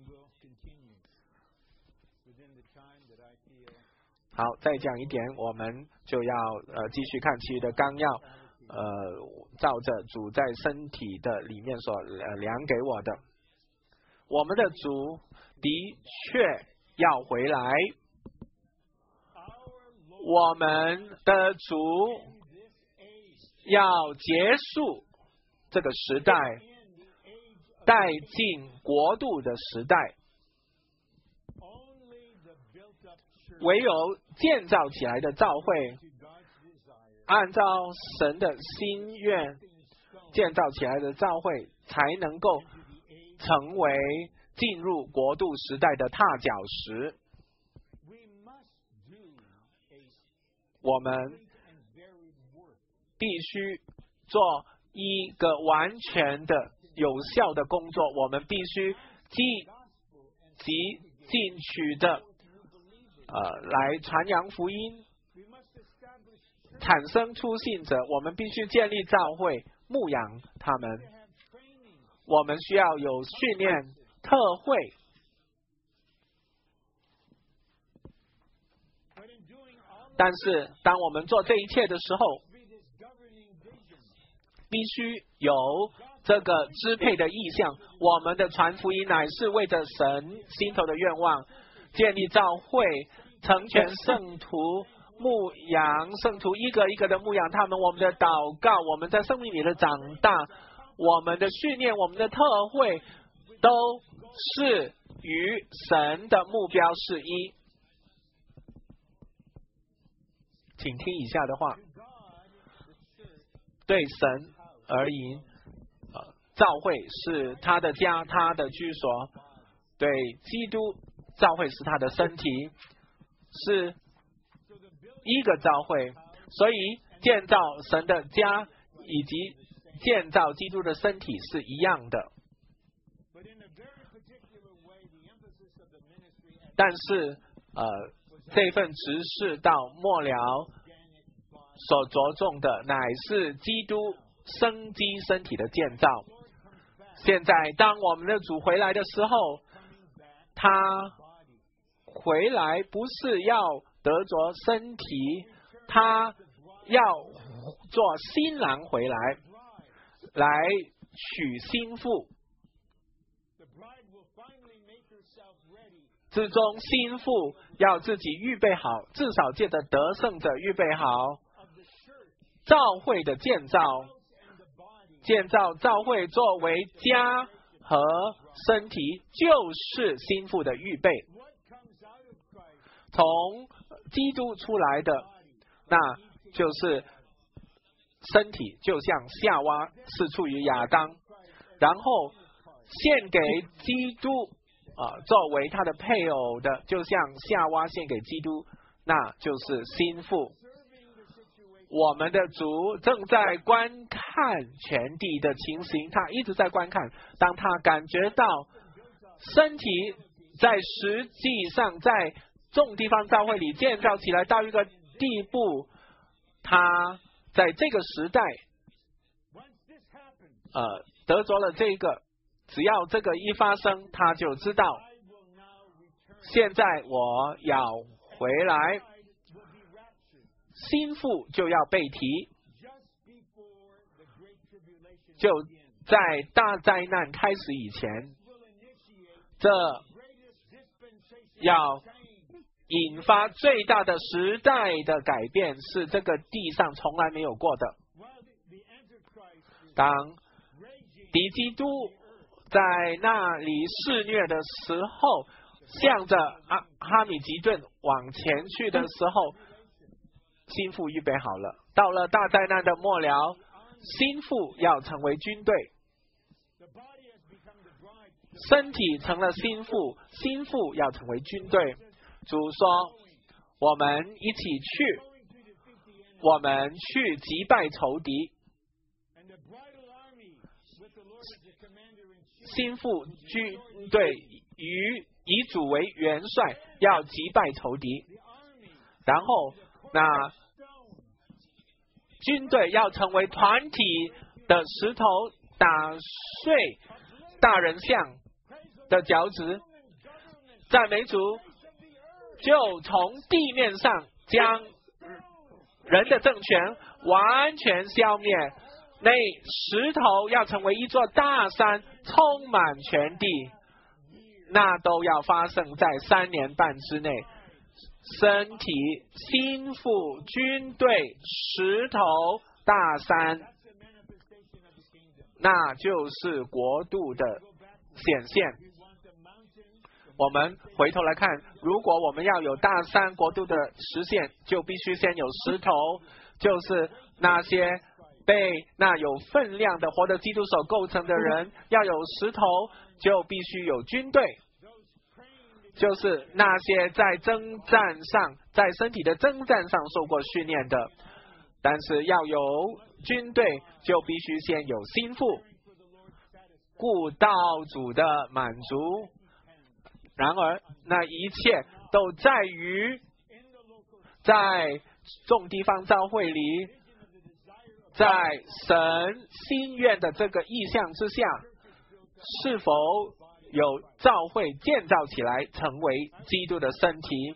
好，再讲一点，我们就要继续看其余的纲要，照着主在身体的里面所量给我的，我们的主的确要回来，我们的主要结束这个时代，带进国度的时代。唯有建造起来的教会，按照神的心愿建造起来的教会，才能够成为进入国度时代的踏脚石。我们必须做一个完全的有效的工作，我们必须进取的来传扬福音，产生出信者。我们必须建立教会，牧养他们。我们需要有训练特会。但是当我们做这一切的时候，必须有这个支配的意向。我们的传福音乃是为着神心头的愿望，建立教会，成全圣徒，牧养圣徒，一个一个的牧养他们。我们的祷告，我们在生命里的长大，我们的训练，我们的特会，都是与神的目标是一。请听以下的话，对神而言，教会是他的家，他的居所。对基督，教会是他的身体，是一个教会。所以建造神的家以及建造基督的身体是一样的。但是这份执事到末了所着重的乃是基督生机身体的建造。现在当我们的主回来的时候，他回来不是要得着身体，他要做新郎回来，来娶新妇。之中新妇要自己预备好，至少借着得胜者预备好。教会的建造教会作为家和身体，就是新妇的预备。从基督出来的，那就是身体，就像夏娃是出于亚当，然后献给基督作为他的配偶的，就像夏娃献给基督，那就是新妇。我们的主正在观看全地的情形，他一直在观看。当他感觉到身体在实际上在众地方教会里建造起来到一个地步，他在这个时代得着了这个只要这个一发生，他就知道，现在我要回来，心腹就要被提，就在大灾难开始以前，这要引发最大的时代的改变，是这个地上从来没有过的。当敌基督在那里肆虐的时候，向着哈米吉顿往前去的时候，心腹预备好了。到了大灾难的末了，心腹要成为军队，身体成了心腹，心腹要成为军队。主说，我们一起去，我们去击败仇敌。心腹军队以主为元帅，要击败仇敌。然后那军队要成为团体的石头，打碎大人像的脚趾。赞美主，就从地面上将人的政权完全消灭。那石头要成为一座大山，充满全地，那都要发生在3年半之内。身体、心腹、军队、石头、大山，那就是国度的显现。我们回头来看，如果我们要有大山国度的实现，就必须先有石头，就是那些被那有分量的活的基督所构成的人。要有石头，就必须有军队，就是那些在征战上，在身体的征战上受过训练的。但是要有军队，就必须先有心腹，顾到主的满足。然而那一切都在于在众地方教会里，在神心愿的这个意象之下，是否有教会建造起来成为基督的身体。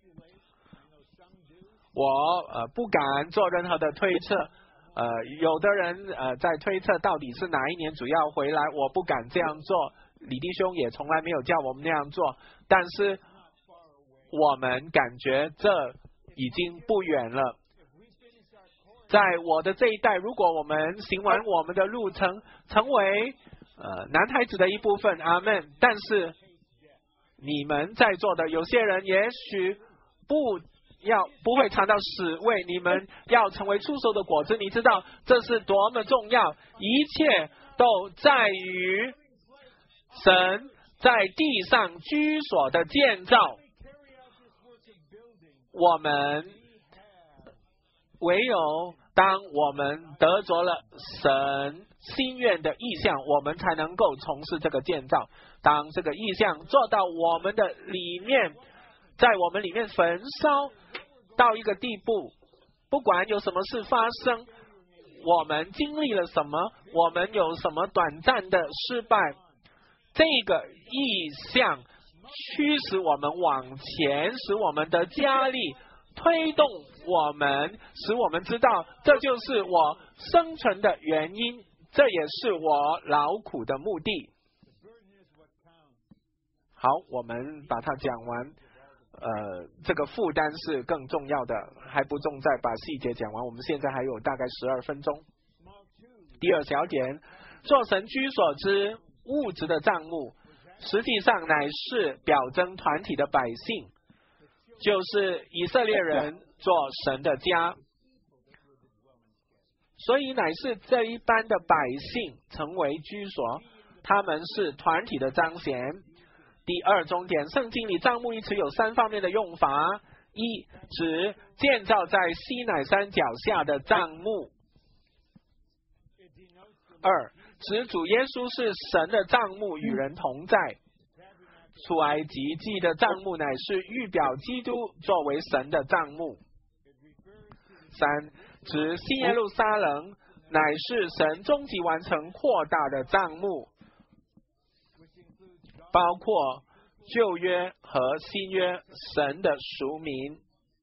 我不敢做任何的推测，有的人在推测到底是哪一年主要回来，我不敢这样做，李弟兄也从来没有叫我们那样做，但是我们感觉这已经不远了。在我的这一代，如果我们行完我们的路程，成为男孩子的一部分，阿们。但是你们在座的有些人也许不会尝到死味，你们要成为出熟的果子。你知道这是多么重要，一切都在于神在地上居所的建造。我们唯有当我们得着了神心愿的意象，我们才能够从事这个建造。当这个意象做到我们的里面，在我们里面焚烧到一个地步，不管有什么事发生，我们经历了什么，我们有什么短暂的失败，这个意象驱使我们往前，使我们的加力，推动我们，使我们知道这就是我生存的原因，这也是我劳苦的目的。好，我们把它讲完。这个负担是更重要的，还不重在把细节讲完。我们现在还有大概12分钟。第2小点，做神居所之物质的帐幕，实际上乃是表征团体的百姓，就是以色列人做神的家，所以乃是这一般的百姓成为居所，他们是团体的彰显。第2重点，圣经里帐幕一词有3方面的用法：一，指建造在西乃山脚下的帐幕；二，指主耶稣是神的帐幕，与人同在。出埃及记的帐幕乃是预表基督作为神的帐幕。3，指新耶路撒冷乃是神终极完成扩大的帐幕。 包括旧约和新约神的属民。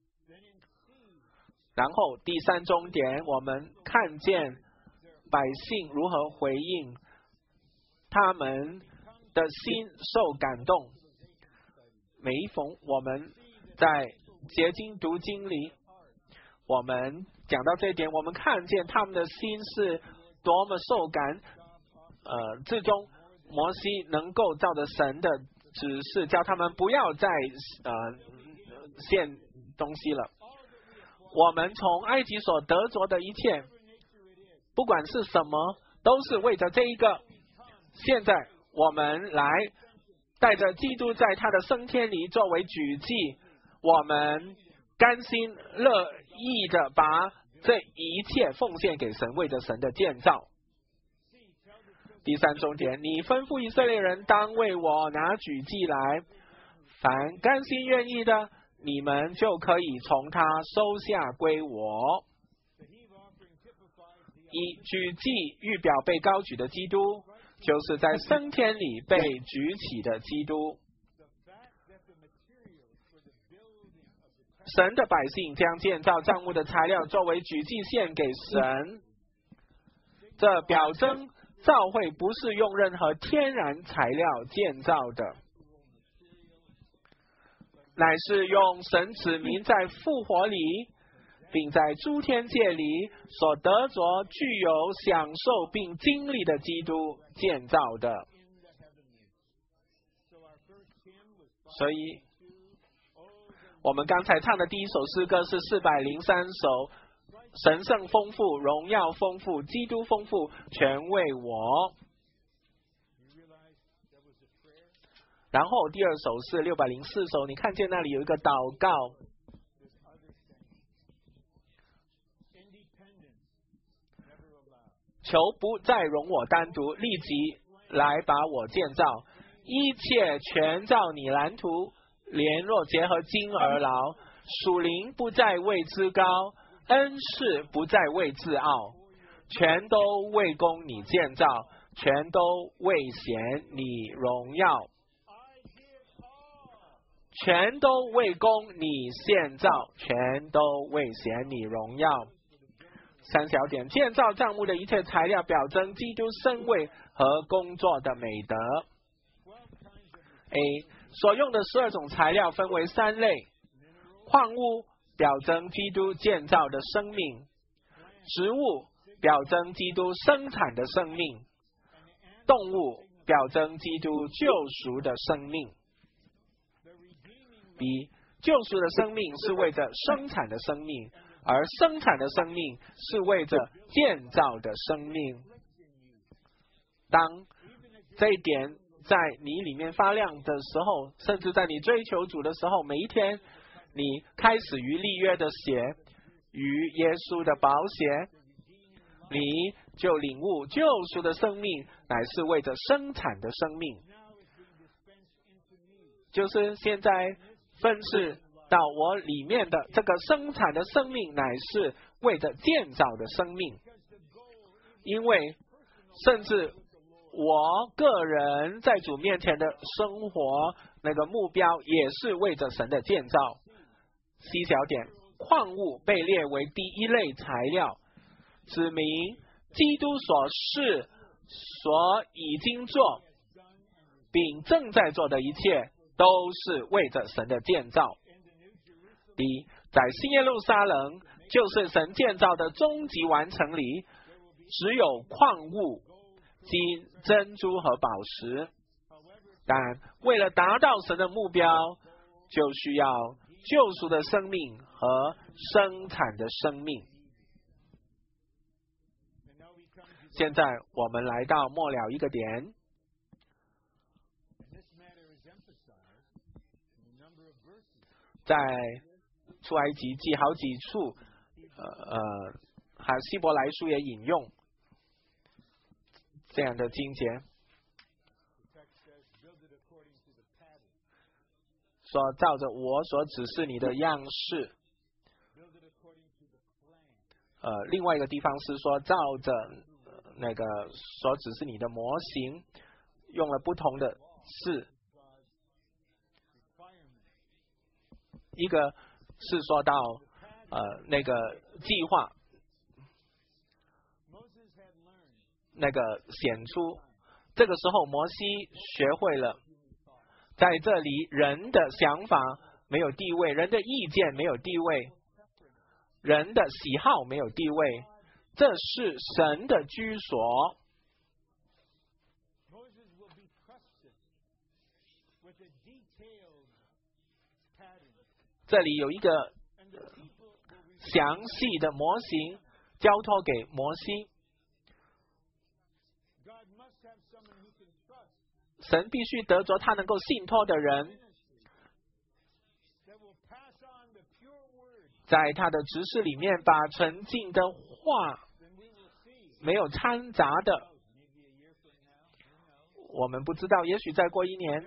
然后第三重点，我们看见百姓如何回应，他们的心受感动。每一逢我们在结经读经里，我们讲到这一点，我们看见他们的心是多么受感。最终摩西能够照着神的指示，叫他们不要再献东西了。我们从埃及所得着的一切，不管是什么，都是为着这一个。现在我们来带着基督在他的升天里作为举祭，我们甘心乐意的把这一切奉献给神，为着神的建造。第三重点，你吩咐以色列人当为我拿举祭来，凡甘心愿意的，你们就可以从他收下归我。以举祭预表被高举的基督，就是在升天里被举起的基督。神的百姓将建造帐幕的材料作为举祭献给神，这表征教会不是用任何天然材料建造的，乃是用神子民在复活里，并在诸天界里所得着具有享受并经历的基督建造的。所以我们刚才唱的第一首诗歌是403首，神圣丰富，荣耀丰富，基督丰富，全为我。然后第二首是604首，你看见那里有一个祷告，求不再容我单独，立即来把我建造，一切全照你蓝图，联络结合今而劳，属灵不再为之高，恩赐不再为自傲，全都为供你建造，全都为显你荣耀，全都为供你建造，全都为显你荣耀。三小点，建造帐幕的一切材料表征基督身位和工作的美德。A. 所用的12种材料分为3类：矿物表征基督建造的生命，植物表征基督生产的生命，动物表征基督救赎的生命。B. 救赎的生命是为着生产的生命，而生产的生命是为着建造的生命。当这一点在你里面发亮的时候，甚至在你追求主的时候，每一天你开始于立约的血，与耶稣的宝血，你就领悟救赎的生命乃是为着生产的生命，就是现在分赐到我里面的这个生产的生命乃是为着建造的生命。因为甚至我个人在主面前的生活那个目标也是为着神的建造。C 小点，矿物被列为第一类材料，指明基督所是所已经做并正在做的一切都是为着神的建造。第一，在新耶路撒冷，就是神建造的终极完成里，只有矿物、金、珍珠和宝石。但为了达到神的目标，就需要救赎的生命和生产的生命。现在我们来到末了一个点，在出埃及记好几处，还有希伯来书也引用这样的经节，说照着我所指示你的样式。另外一个地方是说照着那个所指示你的模型，用了不同的字一个是说到那个计划，那个显出。这个时候摩西学会了，在这里人的想法没有地位，人的意见没有地位，人的喜好没有地位，这是神的居所。这里有一个详细的模型交托给摩西，神必须得着他能够信托的人，在他的执事里面把纯净的话没有掺杂的，我们不知道，也许再过1年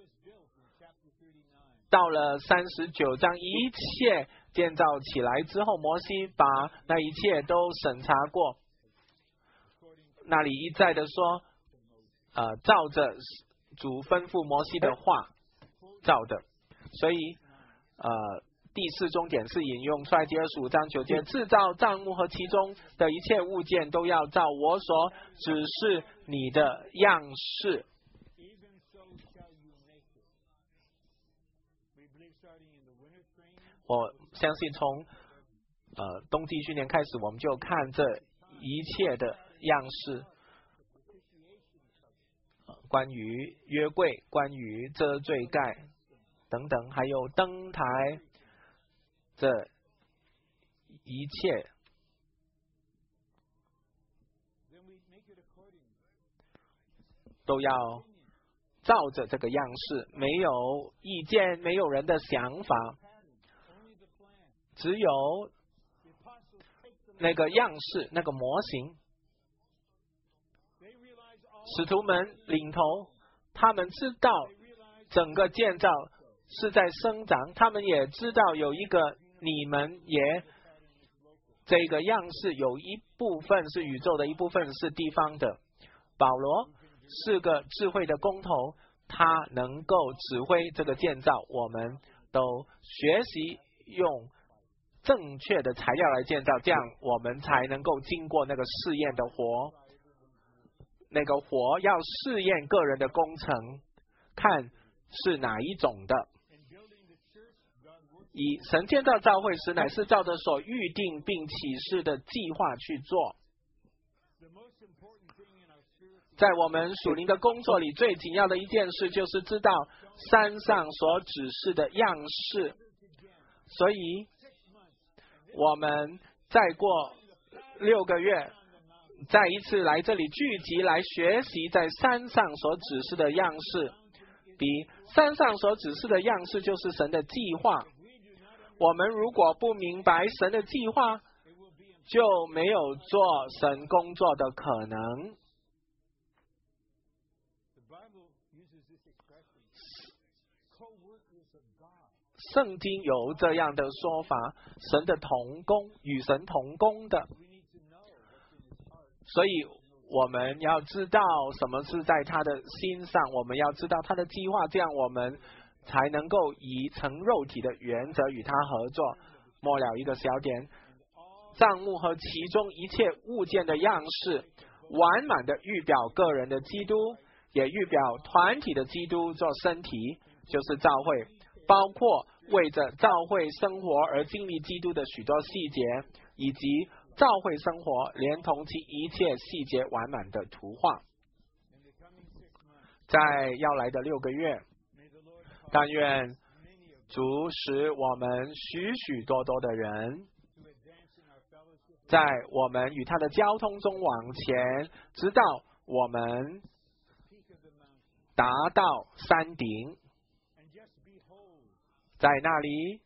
到了39章一切建造起来之后，摩西把那一切都审查过，那里一再的说照着主吩咐摩西的话照的，所以第4重点是引用出来第25章9节，制造帐幕和其中的一切物件都要照我所指示你的样式。我相信从冬季训练开始，我们就看这一切的样式，关于约柜，关于遮罪盖等等，还有灯台，这一切都要照着这个样式，没有意见，没有人的想法，只有那个样式，那个模型。使徒们领头，他们知道整个建造是在生长，他们也知道有一个你们也这个样式有一部分是宇宙的，一部分是地方的。保罗是个智慧的工头，他能够指挥这个建造，我们都学习用正确的材料来建造，这样我们才能够经过那个试验的活。那个活要试验个人的工程，看是哪一种的。以神建造教会时，乃是照着所预定并启示的计划去做。在我们属灵的工作里，最紧要的一件事就是知道山上所指示的样式。所以我们再过6个月再一次来这里聚集，来学习在山上所指示的样式。比山上所指示的样式就是神的计划。我们如果不明白神的计划，就没有做神工作的可能。圣经有这样的说法，神的同工，与神同工的。所以我们要知道什么是在他的心上，我们要知道他的计划，这样我们才能够以成肉体的原则与他合作。末了一个小点，帐幕和其中一切物件的样式，完满的预表个人的基督，也预表团体的基督做身体，就是教会，包括为着教会生活而经历基督的许多细节，以及教会生活连同其一切细节完满的图画。在要来的6个月，但愿主使我们许许多多的人在我们与他的交通中往前，直到我们达到山顶，在那里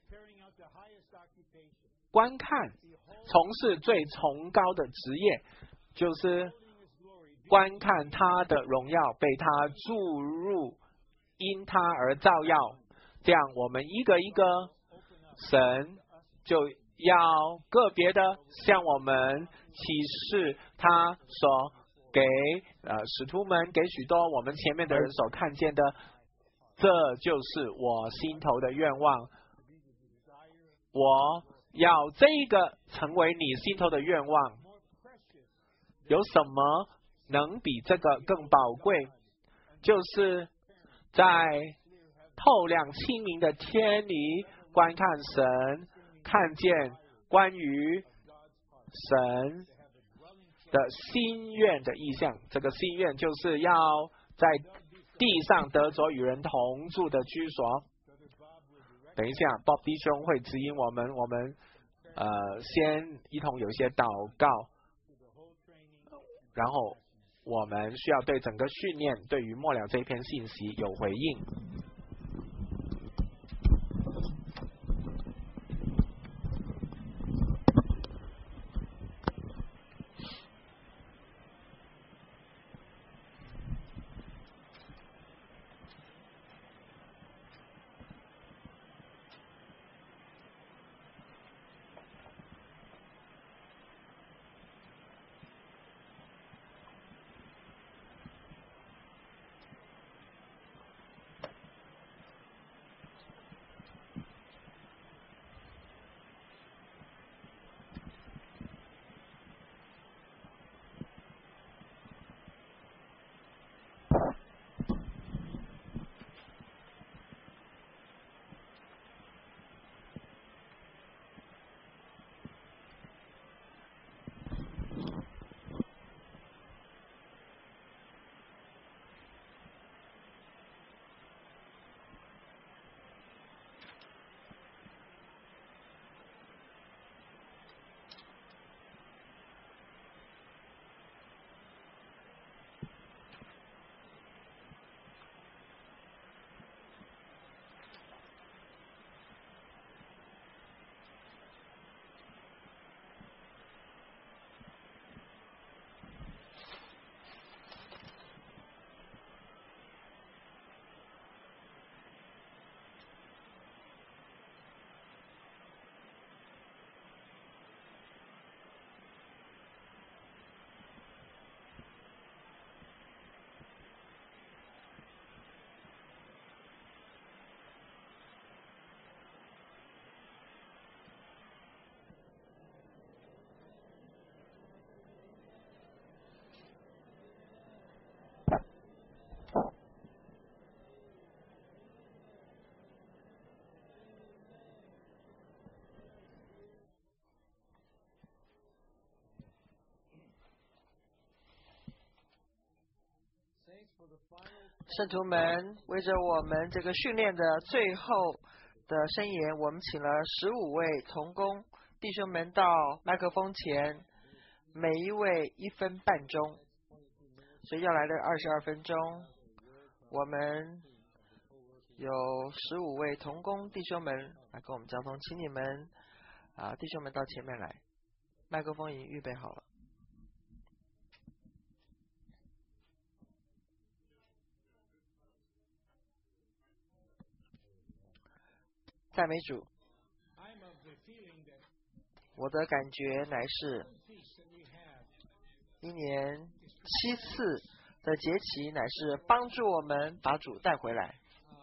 观看从事最崇高的职业，就是观看他的荣耀被他注入，因他而照耀。这样我们一个一个，神就要个别的向我们启示他所给使徒们，给许多我们前面的人所看见的。这就是我心头的愿望， 我要这个成为你心头的愿望。有什么能比这个更宝贵？就是在透亮清明的天里观看神，看见关于神的心愿的意象。这个心愿就是要在地上得着与人同住的居所。等一下 Bob 弟兄会指引我们先一同有一些祷告，然后我们需要对整个训练，对于末了这一篇信息有回应。 圣徒们，为着我们这个训练的最后的申言，我们请了15位同工弟兄们到麦克风前，每一位1分半钟，所以要来的22分钟。我们有15位同工弟兄们来跟我们交通，请你们弟兄们到前面来，麦克风已经预备好了。赞美主，我的感觉乃是1年7次的节期，乃是帮助我们把主带回来。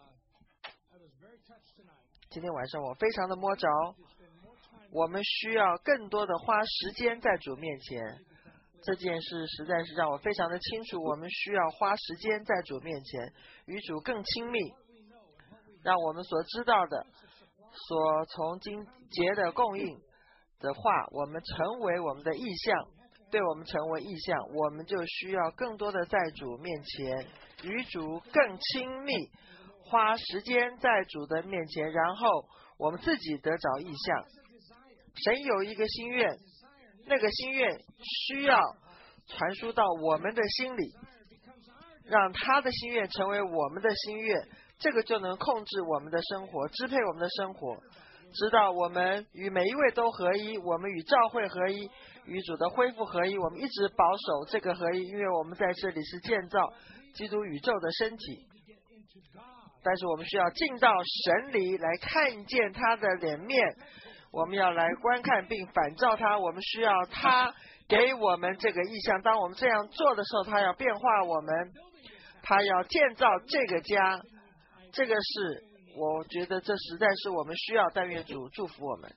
今天晚上我非常的摸着，我们需要更多的花时间在主面前。这件事实在是让我非常的清楚，我们需要花时间在主面前，与主更亲密，让我们所知道的所从经节的供应的话，我们成为我们的意象，对我们成为意象，我们就需要更多的在主面前与主更亲密，花时间在主的面前，然后我们自己得着意象。神有一个心愿，那个心愿需要传输到我们的心里，让他的心愿成为我们的心愿，这个就能控制我们的生活，支配我们的生活，直到我们与每一位都合一，我们与教会合一，与主的恢复合一，我们一直保守这个合一，因为我们在这里是建造基督宇宙的身体。但是我们需要进到神里来看见他的脸面，我们要来观看并反照他，我们需要他给我们这个意象。当我们这样做的时候，他要变化我们，他要建造这个家，这个是我觉得这实在是我们需要，但愿主祝福我们。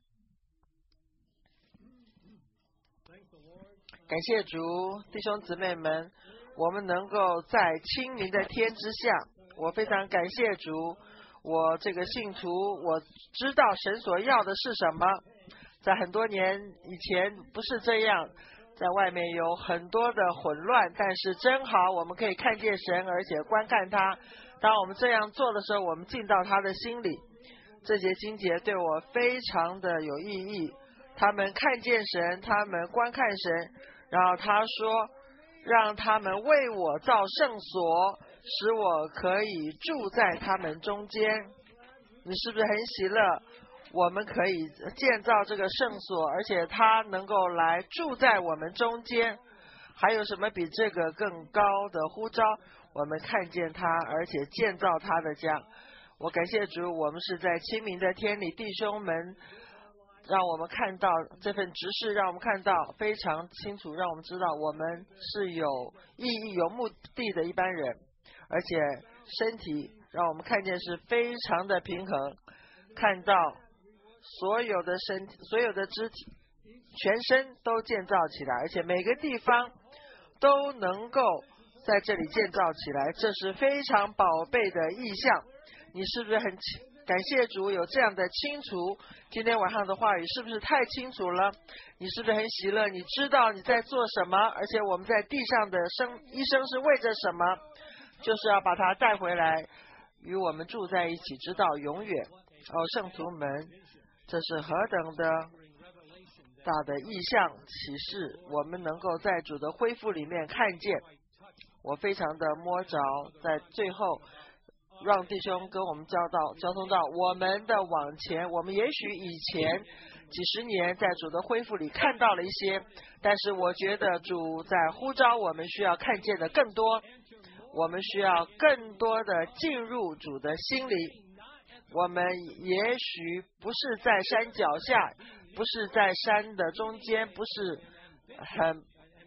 感谢主，弟兄姊妹们，我们能够在清明的天之下，我非常感谢主。我这个信徒，我知道神所要的是什么。在很多年以前不是这样，在外面有很多的混乱，但是真好，我们可以看见神，而且观看他。当我们这样做的时候，我们进到他的心里。这节经节对我非常的有意义。他们看见神，他们观看神，然后他说，让他们为我造圣所，使我可以住在他们中间。你是不是很喜乐？我们可以建造这个圣所，而且他能够来住在我们中间。还有什么比这个更高的呼召？我们看见他，而且建造他的家。我感谢主，我们是在清明的天里，弟兄们让我们看到这份指示，让我们看到非常清楚，让我们知道我们是有意义、有目的的一般人，而且身体让我们看见是非常的平衡，看到所有的身体、所有的肢体、全身都建造起来，而且每个地方都能够在这里建造起来，这是非常宝贝的意象。你是不是很感谢主有这样的清楚？今天晚上的话语是不是太清楚了？你是不是很喜乐？你知道你在做什么？而且我们在地上的一生是为着什么？就是要把它带回来，与我们住在一起，直到永远。圣徒们，这是何等的大的意象启示，我们能够在主的恢复里面看见。我非常的摸着，在最后让弟兄跟我们交通到我们的往前。我们也许以前几十年在主的恢复里看到了一些，但是我觉得主在呼召我们需要看见的更多，我们需要更多的进入主的心里。我们也许不是在山脚下，不是在山的中间，不是很，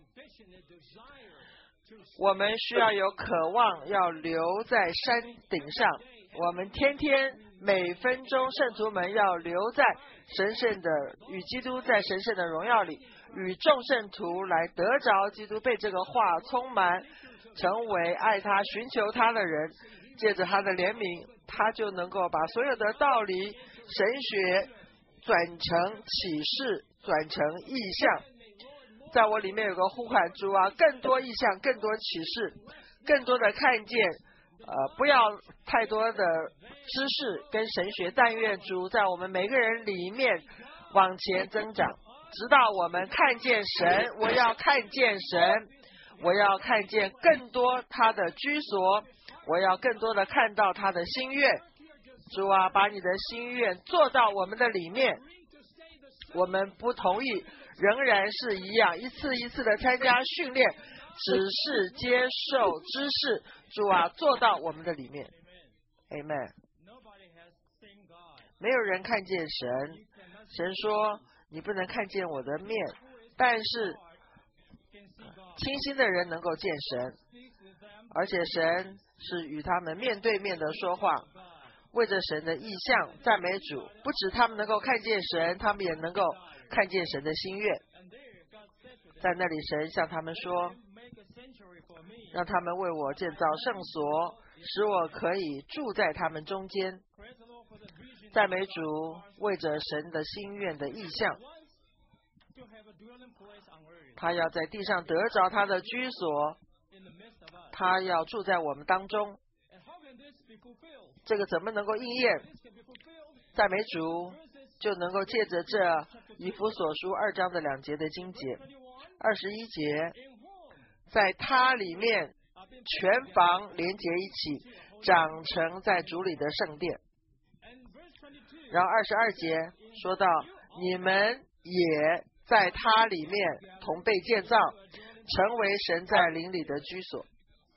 我们需要有渴望要留在山顶上。我们天天每分钟，圣徒们要留在神圣的与基督在神圣的荣耀里，与众圣徒来得着基督，被这个话充满，成为爱他寻求他的人。借着他的怜悯，他就能够把所有的道理神学转成启示，转成意象。在我里面有个呼喊，主啊，更多意象，更多启示，更多的看见，不要太多的知识跟神学，但愿主在我们每个人里面往前增长，直到我们看见神。我要看见神，我要看见更多他的居所，我要更多的看到他的心愿。主啊，把你的心愿做到我们的里面。我们不同意，仍然是一样，一次一次的参加训练，只是接受知识。主啊，做到我们的里面。 Amen。 没有人看见神，神说你不能看见我的面，但是清心的人能够见神，而且神是与他们面对面的说话，为着神的意象赞美主。不止他们能够看见神，他们也能够看见神的心愿。在那里神向他们说，让他们为我建造圣所，使我可以住在他们中间。赞美主，为着神的心愿的意象，他要在地上得着他的居所，他要住在我们当中。这个怎么能够应验？赞美主，就能够借着这以弗所书2章的2节的经节，21节，在他里面全房连结一起，长成在主里的圣殿。然后22节说到，你们也在他里面同被建造，成为神在灵里的居所。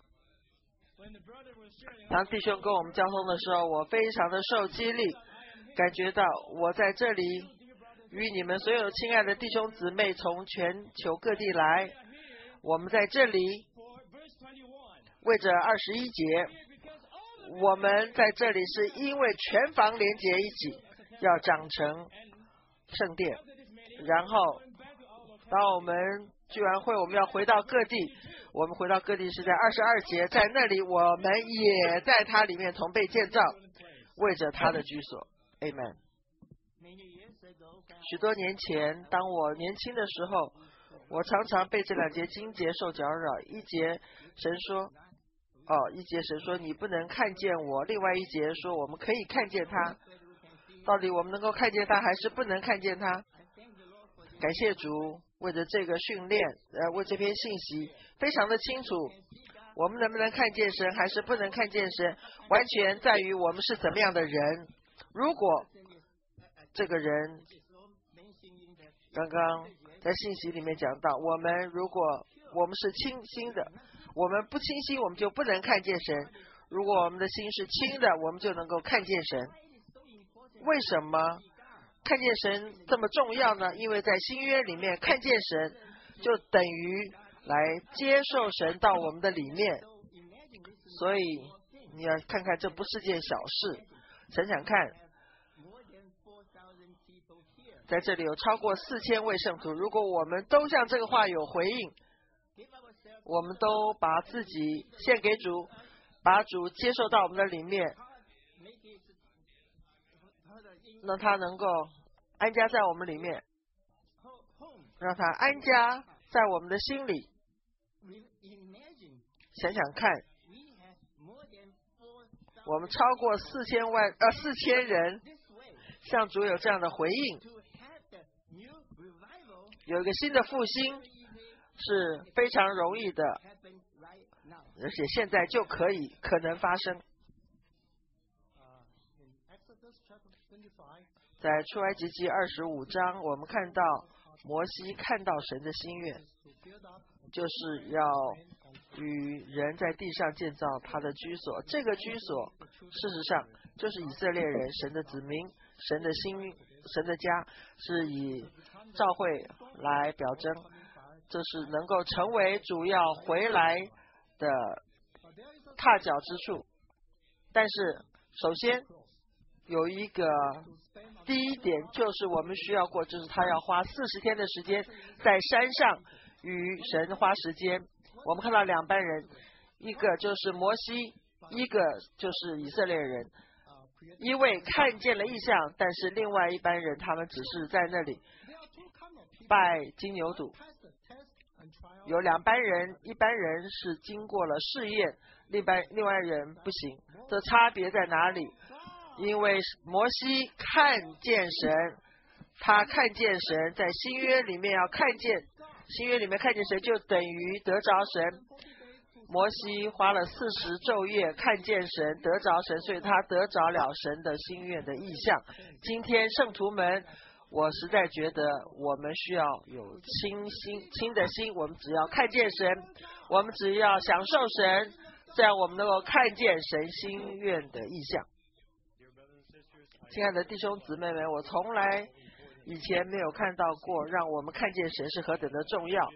当弟兄跟我们交通的时候，我非常的受激励，感觉到我在这里与你们所有亲爱的弟兄姊妹从全球各地来，我们在这里为着21节， 我们在这里是因为全房连结一起，要长成圣殿。然后当我们聚完会，我们要回到各地。我们回到各地是在22节，在那里我们也在它里面同被建造，为着他的居所。 Amen。 许多年前，当我年轻的时候，我常常被这2节经节受搅扰。一节神说你不能看见我，另外一节说我们可以看见他。到底我们能够看见他还是不能看见他？感谢主，为着这个训练，为这篇信息非常的清楚。我们能不能看见神还是不能看见神，完全在于我们是怎么样的人。如果这个人刚刚在信息里面讲到，如果我们是清心的，我们不清心，我们就不能看见神。如果我们的心是清的，我们就能够看见神。为什么看见神这么重要呢？因为在新约里面，看见神就等于来接受神到我们的里面。所以你要看看，这不是件小事。想想看，在这里有超过4000位圣徒，如果我们都向这个话有回应，我们都把自己献给主，把主接受到我们的里面，让他能够安家在我们里面，让他安家在我们的心里。想想看，我们超过4000人向主有这样的回应，有一个新的复兴是非常容易的，而且现在就可能发生。在出埃及记25章，我们看到摩西看到神的心愿，就是要与人在地上建造他的居所。这个居所事实上就是以色列人，神的子民，神的家，是以召会来表征，这是能够成为主要回来的踏脚之处。但是首先有一个第一点，就是我们需要过，就是他要花40天的时间在山上与神花时间。我们看到2班人，一个就是摩西，一个就是以色列人。一位看见了异象，但是另外一班人他们只是在那里拜金牛犊。有2班人，一班人是经过了试验，另外人不行。这差别在哪里？因为摩西看见神，他看见神，在新约里面看见神就等于得着神。摩西花了40昼夜看见神，得着神，所以他得着了神的心愿的意象。今天圣徒们，我实在觉得我们需要有清的心，我们只要看见神，我们只要享受神，这样我们能够看见神心愿的意象。亲爱的弟兄姊妹们，我从来以前没有看到过让我们看见神是何等的重要。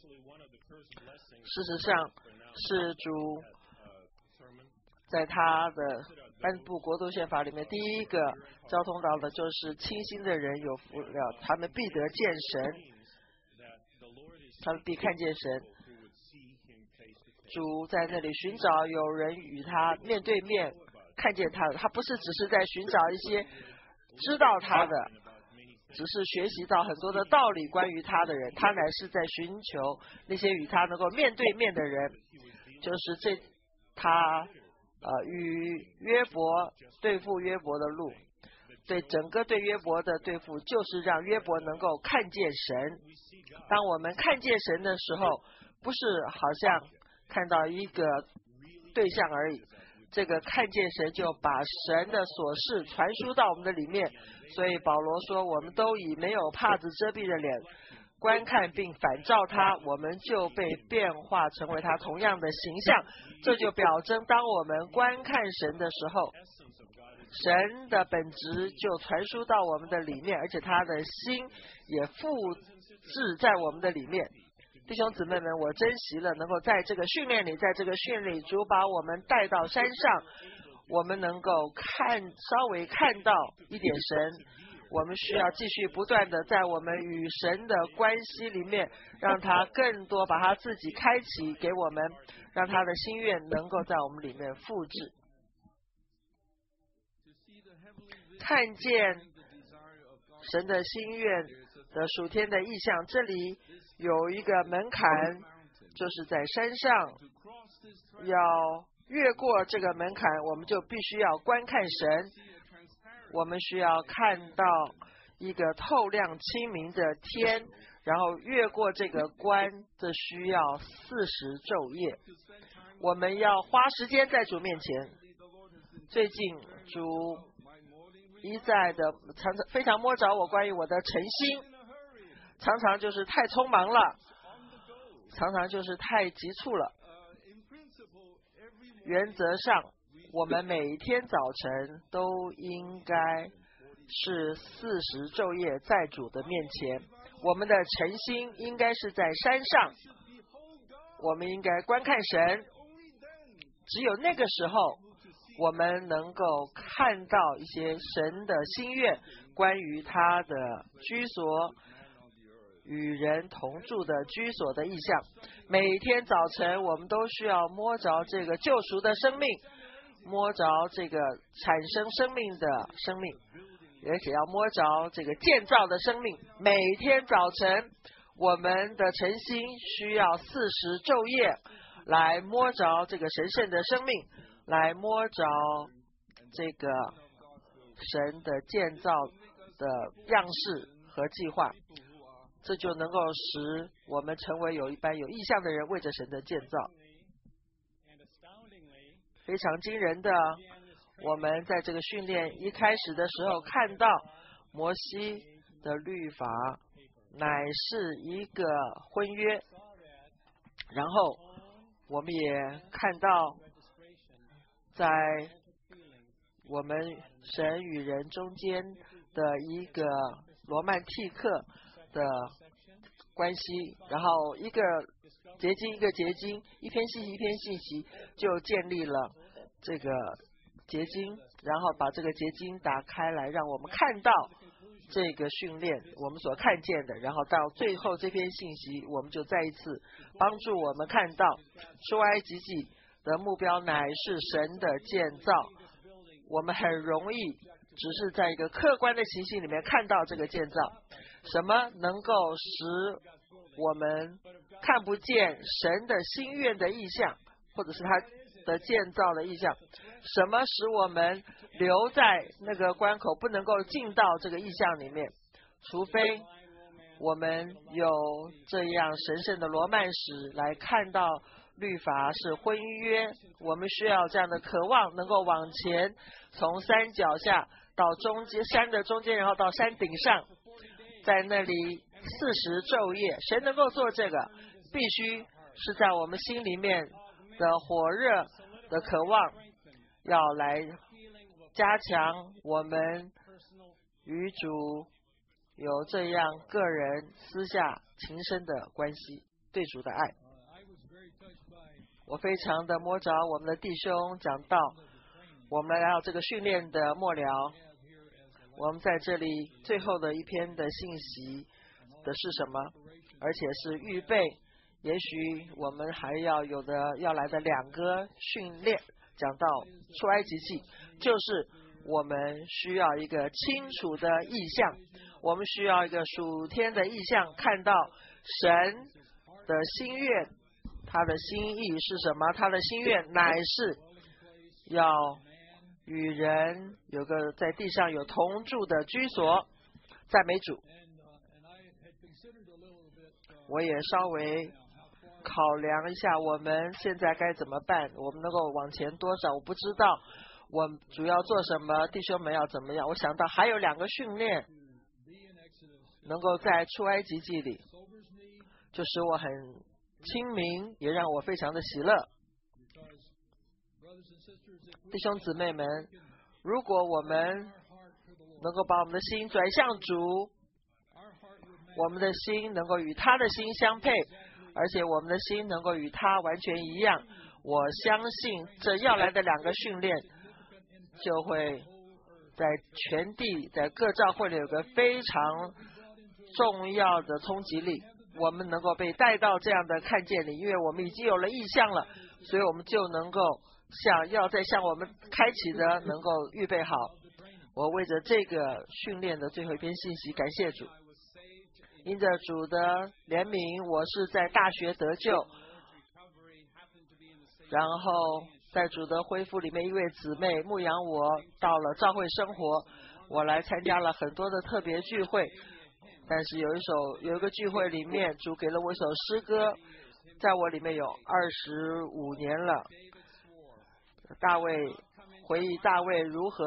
事实上是主在他的颁布国度宪法里面第一个交通到的就是清心的人有福了，他们必得见神，他们必看见神。主在那里寻找有人与他面对面看见他的，他不是只是在寻找一些知道他的，只是学习到很多的道理关于他的人，他乃是在寻求那些与他能够面对面的人，就是他与约伯对付约伯的路，整个对约伯的对付，就是让约伯能够看见神。当我们看见神的时候，不是好像看到一个对象而已，这个看见神就把神的所事传输到我们的里面。所以保罗说，我们都以没有帕子遮蔽的脸观看并反照他，我们就被变化成为他同样的形象。这就表征当我们观看神的时候，神的本质就传输到我们的里面，而且他的心也复制在我们的里面。弟兄姊妹们，我珍惜了能够在这个训练里，主把我们带到山上， 我们能够稍微看到一点神。我们需要继续不断的在我们与神的关系里面，让他更多把他自己开启给我们，让他的心愿能够在我们里面复制。看见神的心愿的属天的意象，这里有一个门槛，就是在山上，要越过这个门槛，我们就必须要观看神。我们需要看到一个透亮清明的天，然后越过这个关，这需要40昼夜。我们要花时间在主面前。最近主一再的非常摸着我关于我的诚心，常常就是太匆忙了，常常就是太急促了。原则上我们每天早晨都应该是40昼夜在主的面前，我们的诚心应该是在山上，我们应该观看神。只有那个时候，我们能够看到一些神的心愿，关于他的居所，与人同住的居所的意象。每天早晨我们都需要摸着这个救赎的生命，摸着这个产生生命的生命，而且要摸着这个建造的生命。每天早晨我们的诚心需要40昼夜来摸着这个神圣的生命，来摸着这个神的建造的样式和计划，这就能够使我们成为有一般有意向的人，为着神的建造。非常惊人的，我们在这个训练一开始的时候看到摩西的律法乃是一个婚约，然后我们也看到在我们神与人中间的一个罗曼蒂克的关系，然后一个结晶一个结晶，一篇信息一篇信息，就建立了这个结晶，然后把这个结晶打开来，让我们看到这个训练我们所看见的，然后到最后这篇信息，我们就再一次帮助我们看到出埃及记的目标乃是神的建造。我们很容易只是在一个客观的情形里面看到这个建造，什么能够使我们看不见神的心愿的意象，或者是他的建造的意象？什么使我们留在那个关口，不能够进到这个意象里面？除非我们有这样神圣的罗曼史来看到律法是婚约，我们需要这样的渴望，能够往前从山脚下到中间山的中间，然后到山顶上，在那里40昼夜。谁能够做这个？必须是在我们心里面的火热的渴望，要来加强我们与主有这样个人私下情深的关系，对主的爱。我非常的摸着我们的弟兄讲到，我们来到这个训练的末了，我们在这里最后的一篇的信息的是什么？而且是预备，也许我们还要有的要来的2个训练，讲到出埃及记，就是我们需要一个清楚的意象，我们需要一个属天的意象，看到神的心愿，他的心意是什么？他的心愿乃是要与人有个在地上有同住的居所。赞美主。我也稍微考量一下我们现在该怎么办，我们能够往前多少我不知道，我主要做什么，弟兄们要怎么样。我想到还有2个训练能够在出埃及记里，就使我很清明，也让我非常的喜乐。弟兄姊妹们，如果我们能够把我们的心转向主，我们的心能够与他的心相配，而且我们的心能够与他完全一样，我相信这要来的2个训练就会在全地在各教会里有个非常重要的冲击力。我们能够被带到这样的看见里，因为我们已经有了意向了，所以我们就能够要在向我们开启的能够预备好。我为着这个训练的最后一篇信息感谢主。因着主的怜悯，我是在大学得救，然后在主的恢复里面，一位姊妹牧养我到了教会生活，我来参加了很多的特别聚会，但是有一个聚会里面，主给了我一首诗歌，在我里面有25年了。回忆大卫如何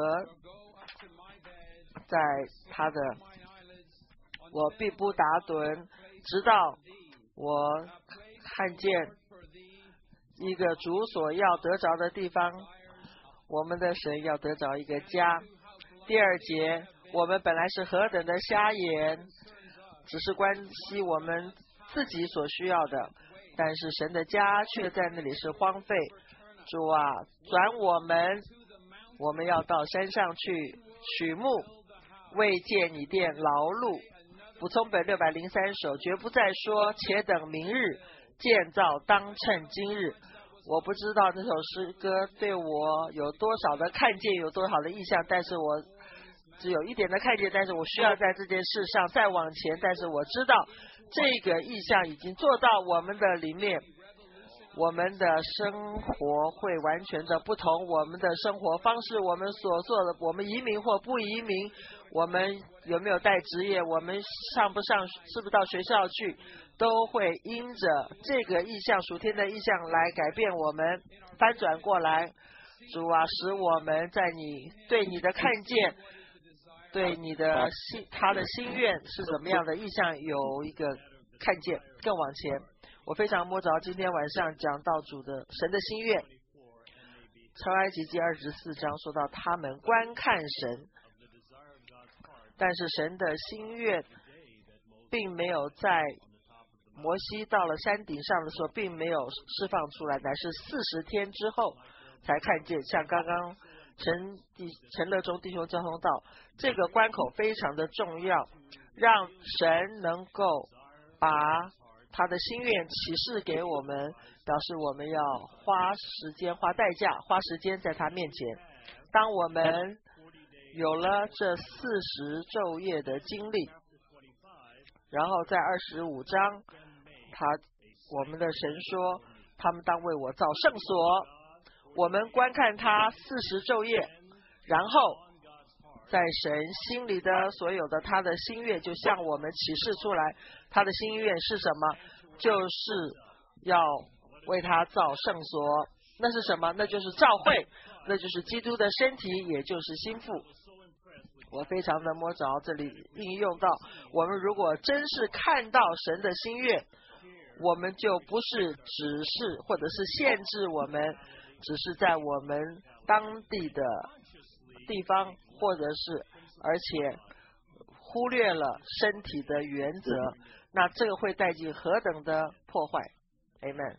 在他的我必不打盹，直到我看见一个主所要得着的地方，我们的神要得着一个家。第2节，我们本来是何等的瞎眼，只是关系我们自己所需要的，但是神的家却在那里是荒废。主啊，转我们要到山上去取木，为建你殿劳碌。补充本603首，绝不再说且等明日，建造当趁今日。我不知道这首诗歌对我有多少的看见，有多少的意向，但是我只有一点的看见，但是我需要在这件事上再往前。但是我知道这个意向已经做到我们的里面，我们的生活会完全的不同，我们的生活方式，我们所做的，我们移民或不移民，我们有没有带职业，我们上不上，是不是到学校去，都会因着这个意向，属天的意向来改变我们，翻转过来。主啊，使我们在对你的看见，对你的他的心愿是怎么样的意向有一个看见，更往前。我非常摸着今天晚上讲到神的心愿。出埃及记24章说到他们观看神，但是神的心愿并没有在摩西到了山顶上的时候并没有释放出来，乃是40天之后才看见。像刚刚陈乐中弟兄交通到，这个关口非常的重要，让神能够把他的心愿启示给我们，表示我们要花时间花代价花时间在他面前。当我们有了这40昼夜的经历，然后在25章我们的神说他们当为我造圣所，我们观看他40昼夜，然后在神心里的所有的他的心愿就向我们启示出来。他的心愿是什么？就是要为他造圣所。那是什么？那就是教会，那就是基督的身体，也就是心腹。我非常的摸着这里应用到，我们如果真是看到神的心愿，我们就不是只是或者是限制我们只是在我们当地的地方，或者是而且忽略了身体的原则，那这个会带进何等的破坏。 Amen。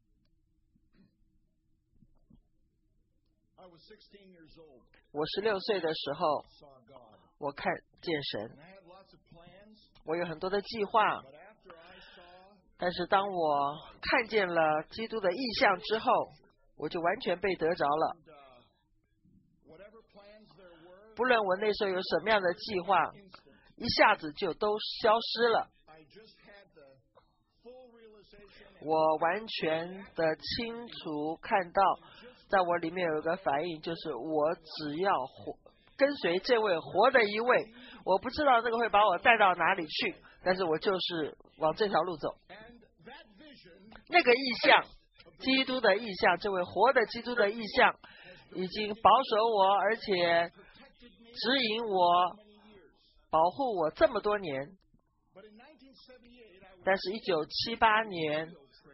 我16岁的时候，我看见神，我有很多的计划，但是当我看见了基督的意象之后，我就完全被得着了。不论我那时候有什么样的计划，一下子就都消失了。我完全的清楚看到，在我里面有一个反应，就是我只要跟随这位活的一位，我不知道这个会把我带到哪里去，但是我就是往这条路走。那个意象，基督的意象，这位活的基督的意象，已经保守我，而且指引我，保护我这么多年。但是1978年，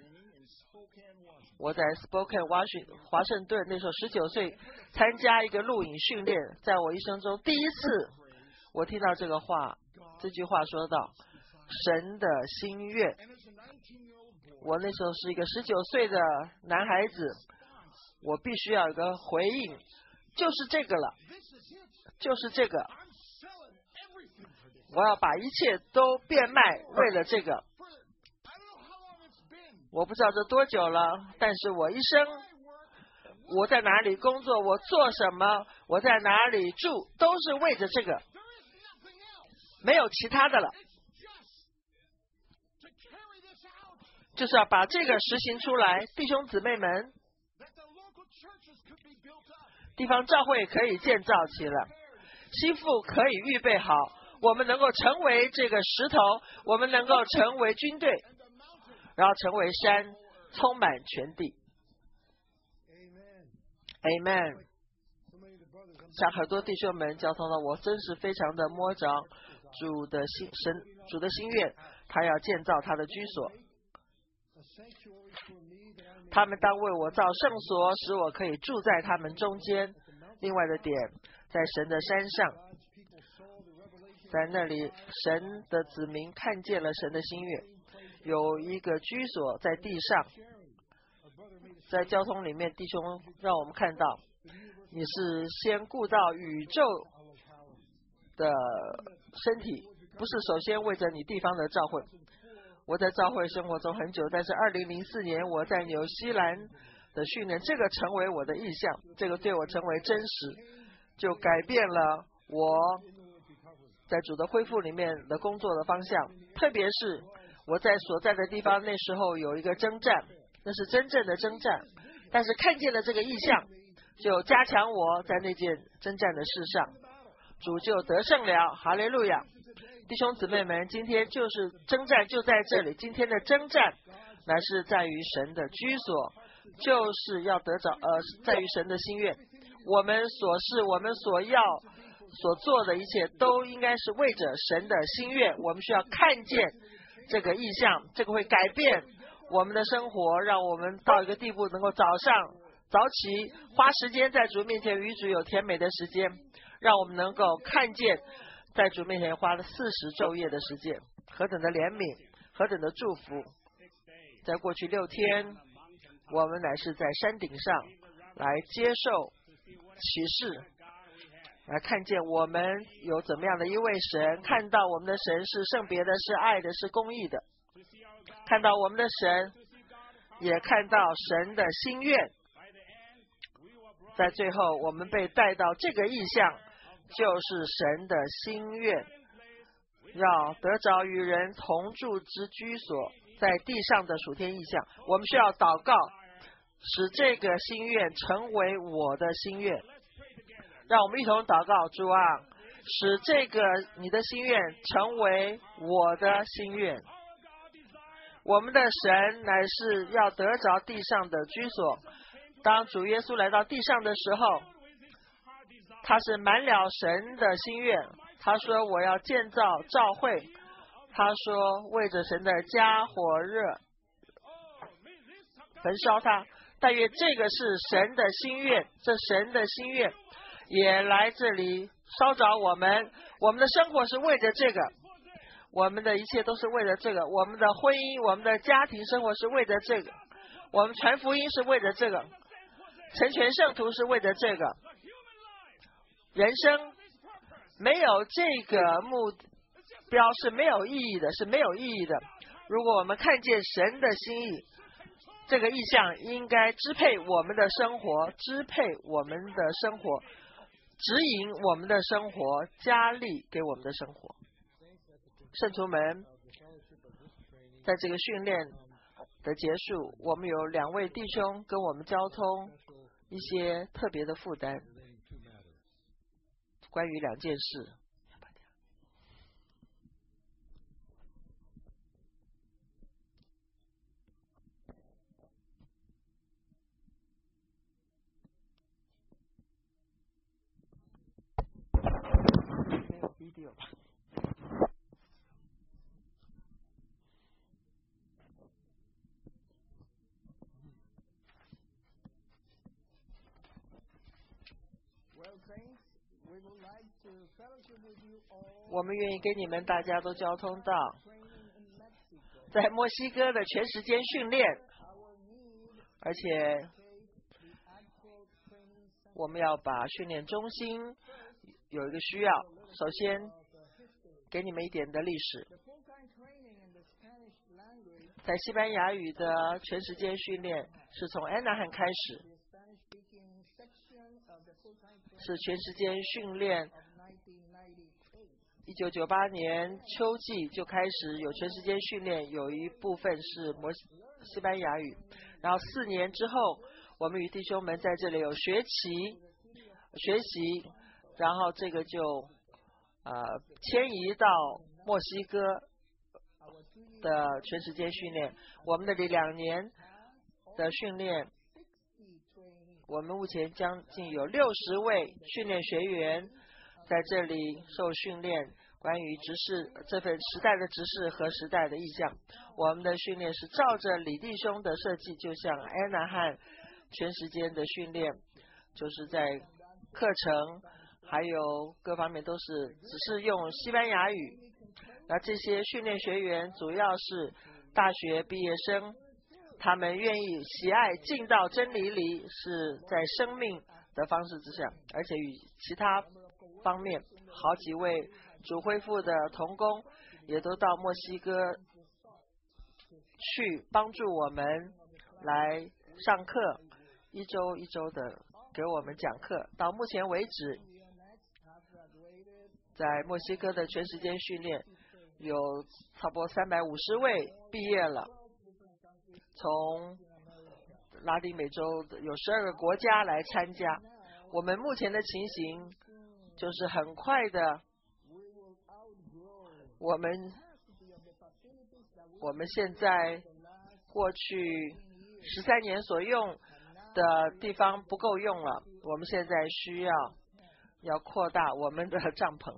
我在 Spokane 华盛顿，那时候19岁，参加一个录影训练，在我一生中第一次我听到这句话说到神的心愿。我那时候是一个19岁的男孩子，我必须要有个回应， 就是这个了，就是这个。我要把一切都变卖，为了这个。我不知道这多久了，但是我一生，我在哪里工作，我做什么，我在哪里住，都是为着这个，没有其他的了。就是要把这个实行出来，弟兄姊妹们，地方教会可以建造起来，心腹可以预备好，我们能够成为这个石头，我们能够成为军队，然后成为山，充满全地。Amen。像很多弟兄们交通了，我真是非常的摸着主的心愿，他要建造他的居所。他们当为我造圣所，使我可以住在他们中间。另外的点，在神的山上，在那里，神的子民看见了神的心愿，有一个居所在地上。在交通里面，弟兄让我们看到，你是先顾到宇宙的身体，不是首先为着你地方的教会。我在教会生活中很久，但是2004年我在纽西兰的训练，这个成为我的意向，这个对我成为真实，就改变了我在主的恢复里面的工作的方向。特别是我在所在的地方，那时候有一个征战，那是真正的征战，但是看见了这个意向，就加强我在那件征战的事上，主就得胜了，哈利路亚。弟兄姊妹们，今天就是征战就在这里，今天的征战乃是在于神的居所，就是要得着在于神的心愿。我们所事，我们所要所做的一切，都应该是为着神的心愿。我们需要看见这个意象，这个会改变我们的生活，让我们到一个地步，能够早起，花时间在主面前与主有甜美的时间，让我们能够看见在主面前花了40昼夜的时间，何等的怜悯，何等的祝福。在过去6天，我们乃是在山顶上来接受启示，来看见我们有怎么样的一位神，看到我们的神是圣别的，是爱的，是公义的，看到我们的神，也看到神的心愿。在最后，我们被带到这个意象，就是神的心愿，要得着与人同住之居所，在地上的属天意象。我们需要祷告，使这个心愿成为我的心愿。让我们一同祷告，主啊，使这个你的心愿成为我的心愿。我们的神乃是要得着地上的居所。当主耶稣来到地上的时候，他是满了神的心愿。他说我要建造教会，他说为着神的家火热焚烧他。但愿这个是神的心愿，这神的心愿也来这里烧着我们。我们的生活是为着这个，我们的一切都是为了这个，我们的婚姻，我们的家庭生活是为着这个，我们传福音是为着这个，成全圣徒是为着这个。人生没有这个目标是没有意义的，是没有意义的。如果我们看见神的心意，这个意象应该支配我们的生活，支配我们的生活，指引我们的生活，加力给我们的生活。圣徒们，在这个训练的结束，我们有2位弟兄跟我们交通一些特别的负担，关于2件事。没有 video 吧？我们愿意给你们大家都交通到在墨西哥的全时间训练，而且我们要把训练中心有一个需要，首先给你们一点的历史。在西班牙语的全时间训练是从安纳汉开始，是全时间训练。1998年秋季就开始有全时间训练，有一部分是西班牙语。然后4年之后，我们与弟兄们在这里有学习，然后这个就迁移到墨西哥的全时间训练。我们的这2年的训练，我们目前将近有60位训练学员在这里受训练，关于执事这份时代的执事和时代的意象。我们的训练是照着李弟兄的设计，就像安娜汉全时间的训练，就是在课程还有各方面都是只是用西班牙语。那这些训练学员主要是大学毕业生，他们愿意喜爱进到真理里，是在生命的方式之下，而且与其他方面好几位主恢复的同工也都到墨西哥去帮助我们来上课，一周一周的给我们讲课。到目前为止，在墨西哥的全时间训练有差不多350位毕业了，从拉丁美洲有12个国家来参加。我们目前的情形就是很快的，我们现在过去13年所用的地方不够用了，我们现在需要扩大我们的帐篷。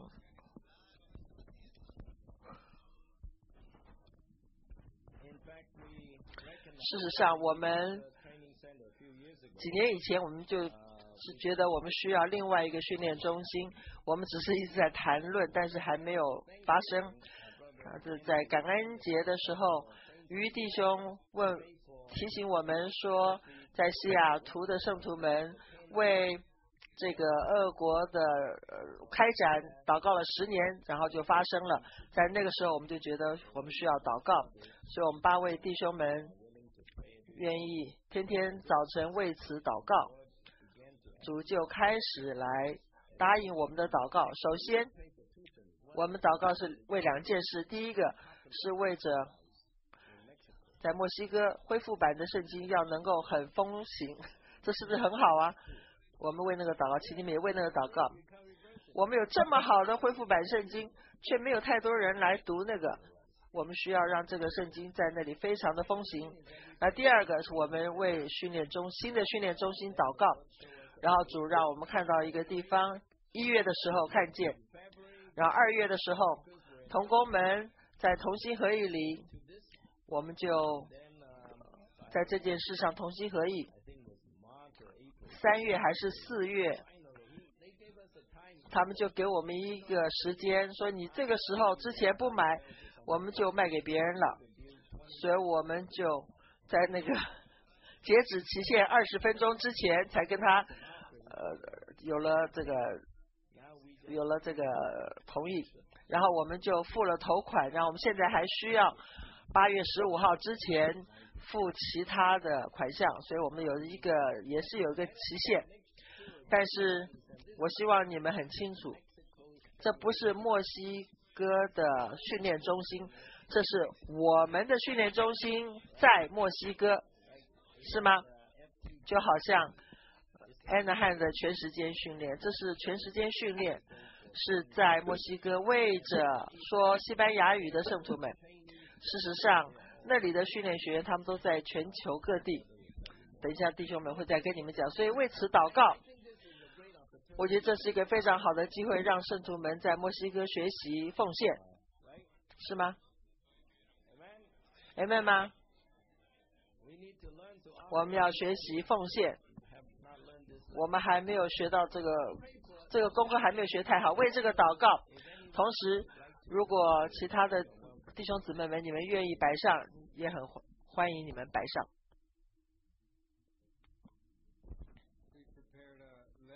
事实上，我们几年以前我们就是觉得我们需要另外一个训练中心，我们只是一直在谈论，但是还没有发生。这在感恩节的时候，于弟兄提醒我们说，在西雅图的圣徒们为这个俄国的开展祷告了10年，然后就发生了。在那个时候，我们就觉得我们需要祷告，所以我们8位弟兄们愿意天天早晨为此祷告，主就开始来答应我们的祷告。首先，我们祷告是为2件事，第一个是为着在墨西哥恢复版的圣经要能够很风行，这是不是很好啊？我们为那个祷告，请你们也为那个祷告。我们有这么好的恢复版圣经，却没有太多人来读那个，我们需要让这个圣经在那里非常的风行。那第二个是我们为新的训练中心祷告，然后主让我们看到一个地方，1月的时候看见，然后2月的时候同工们在同心合意里，我们就在这件事上同心合意。3月还是4月，他们就给我们一个时间，说你这个时候之前不买，我们就卖给别人了。所以我们就在那个截止期限20分钟之前才跟他有了这个同意，然后我们就付了头款，然后我们现在还需要8月15号之前付其他的款项，所以我们也是有一个期限。但是我希望你们很清楚，这不是墨西哥的训练中心，这是我们的训练中心在墨西哥，是吗？就好像安娜汉的全时间训练，这是全时间训练，是在墨西哥为着说西班牙语的圣徒们。事实上，那里的训练学员他们都在全球各地，等一下弟兄们会再跟你们讲。所以为此祷告，我觉得这是一个非常好的机会，让圣徒们在墨西哥学习奉献，是吗 ？Amen 吗？我们要学习奉献，我们还没有学到这个功课还没有学太好，为这个祷告。同时，如果其他的弟兄姊妹们你们愿意摆上，也很欢迎你们摆上。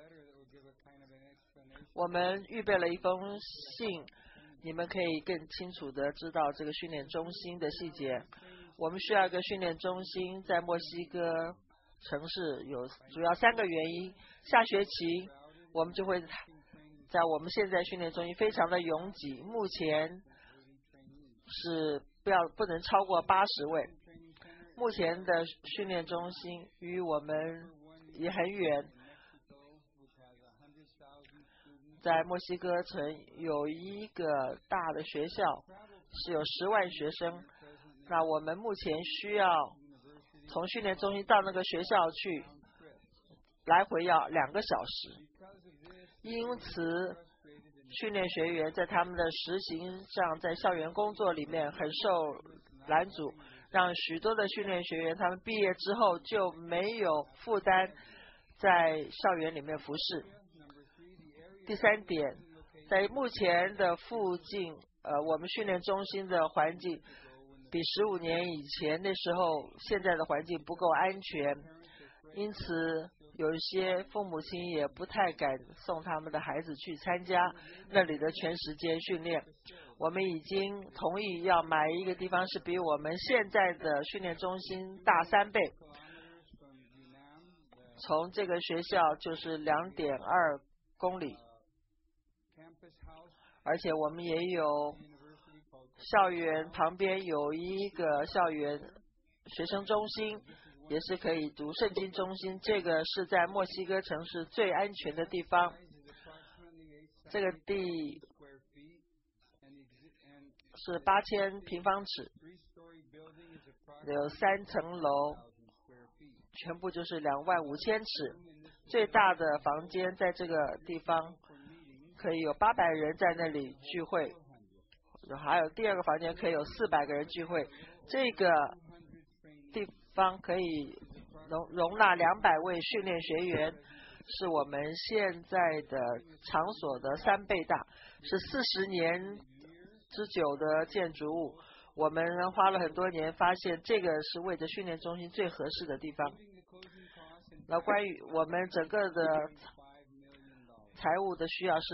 我们预备了一封信，你们可以更清楚的知道这个训练中心的细节。我们需要一个训练中心，在墨西哥城市有主要3个原因。下学期我们就会在我们现在训练中心非常的拥挤，目前是不能超过80位。目前的训练中心与我们也很远，在墨西哥城有一个大的学校，是有10万学生。那我们目前需要从训练中心到那个学校去，来回要2个小时。因此，训练学员在他们的实行上，在校园工作里面很受拦阻，让许多的训练学员他们毕业之后就没有负担在校园里面服侍。第3点，在目前的附近，我们训练中心的环境比15年以前那时候现在的环境不够安全，因此有一些父母亲也不太敢送他们的孩子去参加那里的全时间训练。我们已经同意要买一个地方是比我们现在的训练中心大3倍，从这个学校就是2.2公里，而且我们也有校园旁边有一个校园学生中心，也是可以读圣经中心，这个是在墨西哥城市最安全的地方。这个地是8000平方尺，有3层楼，全部就是25000尺。最大的房间在这个地方可以有800人在那里聚会，还有第2个房间可以有400个人聚会。这个地方可以容纳200位训练学员，是我们现在的场所的3倍大，是40年之久的建筑物。我们花了很多年，发现这个是为着训练中心最合适的地方。那关于我们整个的财务的需要是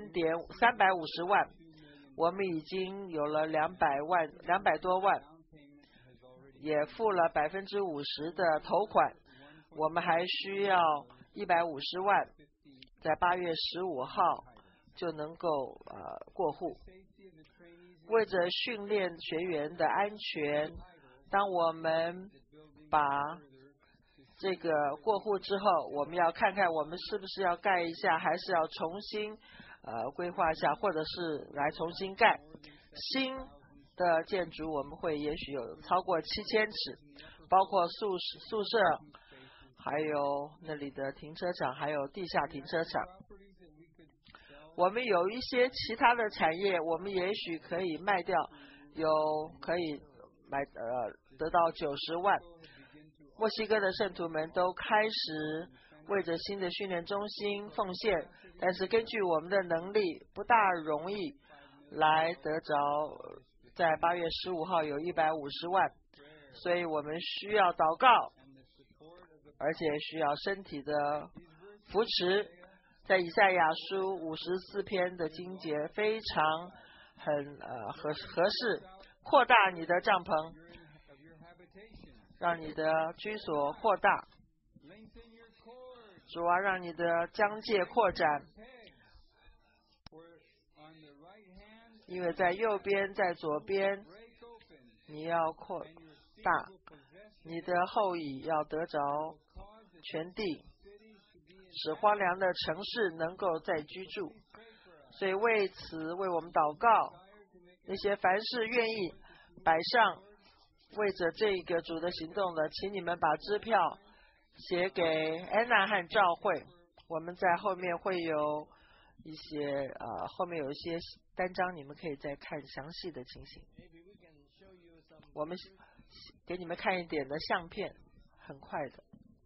350万，我们已经有了200多万，也付了50%的头款，我们还需要150万，在8月15号就能够过户。为着训练学员的安全，当我们把这个过户之后，我们要看看我们是不是要盖一下，还是要重新规划一下，或者是来重新盖新的建筑。我们会也许有超过7000尺，包括宿舍，还有那里的停车场，还有地下停车场。我们有一些其他的产业，我们也许可以卖掉，可以得到90万。墨西哥的圣徒们都开始为着新的训练中心奉献，但是根据我们的能力不大容易来得着在8月15号有150万，所以我们需要祷告，而且需要身体的扶持。在以赛亚书54篇的经节非常合适，扩大你的帐篷，让你的居所扩大，主啊，让你的疆界扩展，因为在右边在左边你要扩大，你的后裔要得着全地，使荒凉的城市能够再居住。所以为此为我们祷告，那些凡是愿意摆上为着这个主的行动的，请你们把支票写给安娜和教会，我们在后面会有一些后面有一些单张，你们可以再看详细的情形。我们给你们看一点的相片，很快的。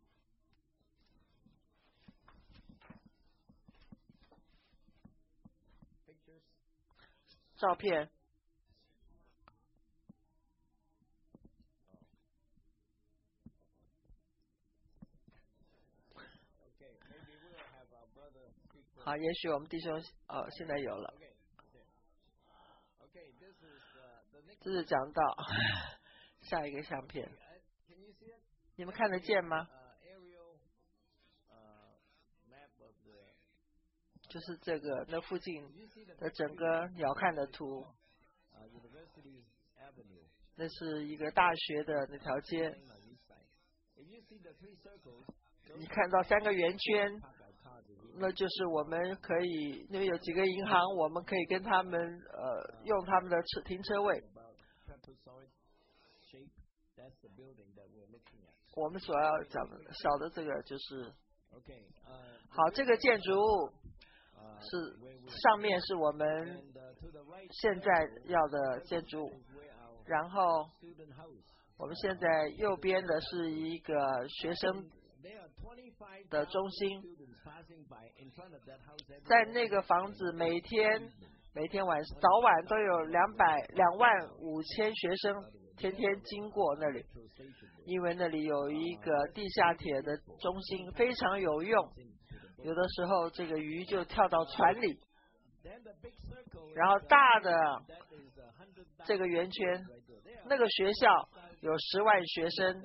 照片。 好，也许我们弟兄现在有了。这是讲到下一个相片，你们看得见吗？就是这个那附近的整个鸟瞰的图，那是一个大学的那条街。你看到3个圆圈，那就是我们可以，因为有几个银行，我们可以跟他们用他们的停车位。我们所要讲的小的这个就是好，这个建筑物是上面是我们现在要的建筑物，然后我们现在右边的是一个学生的中心，在那个房子每天早晚都有25000学生天天经过那里，因为那里有一个地下铁的中心，非常有用。有的时候这个鱼就跳到船里，然后大的这个圆圈，那个学校有10万学生，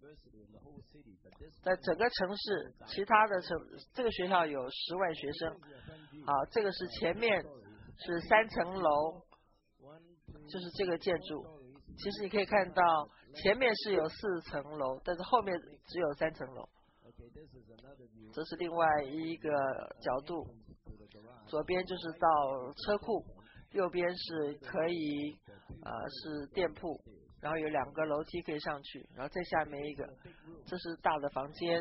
在整个城市，其他的这个学校有10万学生。好，这个是前面是3层楼，就是这个建筑。其实你可以看到前面是有4层楼，但是后面只有3层楼。这是另外一个角度，左边就是到车库，右边是可以是店铺，然后有2个楼梯可以上去，然后再下面一个，这是大的房间，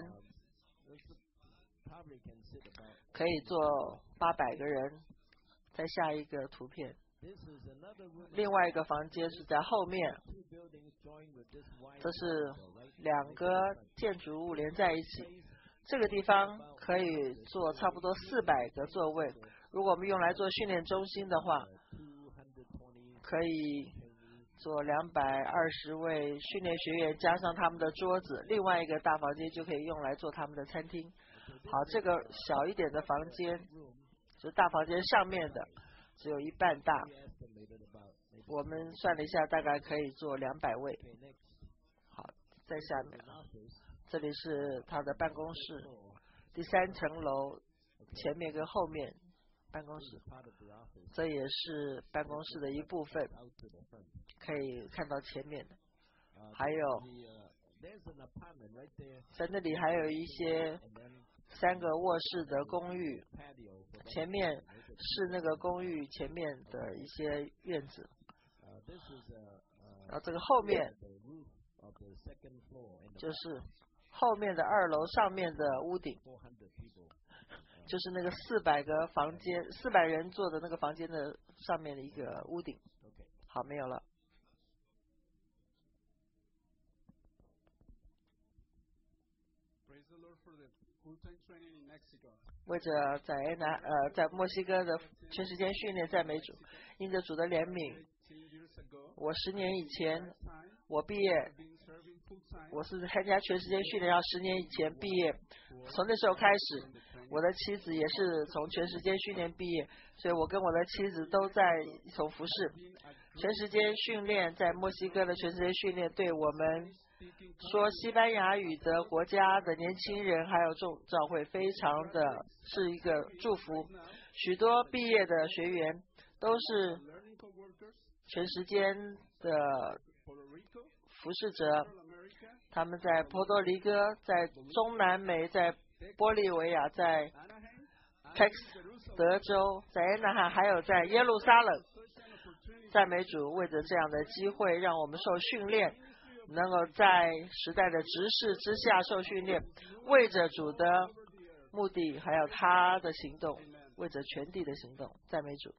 可以坐800个人。再下一个图片，另外一个房间是在后面，这是2个建筑物连在一起。这个地方可以坐差不多400个座位，如果我们用来做训练中心的话，可以坐220位训练学员加上他们的桌子，另外一个大房间就可以用来做他们的餐厅。好，这个小一点的房间就是大房间上面的，只有1半大，我们算了一下，大概可以坐200位。好，在下面这里是他的办公室，第3层楼前面跟后面办公室，这也是办公室的一部分，可以看到前面的。还有在那里还有一些3个卧室的公寓，前面是那个公寓前面的一些院子，然后这个后面就是后面的2楼上面的屋顶，就是那个400个房间，400人坐的那个房间的上面的一个屋顶。好，没有了。为着在墨西哥的全时间训练赞美主，因着主的怜悯，我10年以前我毕业，我是参加全时间训练，要10年以前毕业，从那时候开始，我的妻子也是从全时间训练毕业，所以我跟我的妻子都在一同服侍。全时间训练在墨西哥的全时间训练，对我们说西班牙语的国家的年轻人还有众教会非常的是一个祝福。许多毕业的学员都是全时间的服侍者，他们在波多黎各，在中南美，在玻利维亚，在德州，在安纳罕，还有在耶路撒冷。赞美主，为着这样的机会，让我们受训练，能够在时代的指示之下受训练，为着主的目的，还有他的行动，为着全地的行动。赞美主。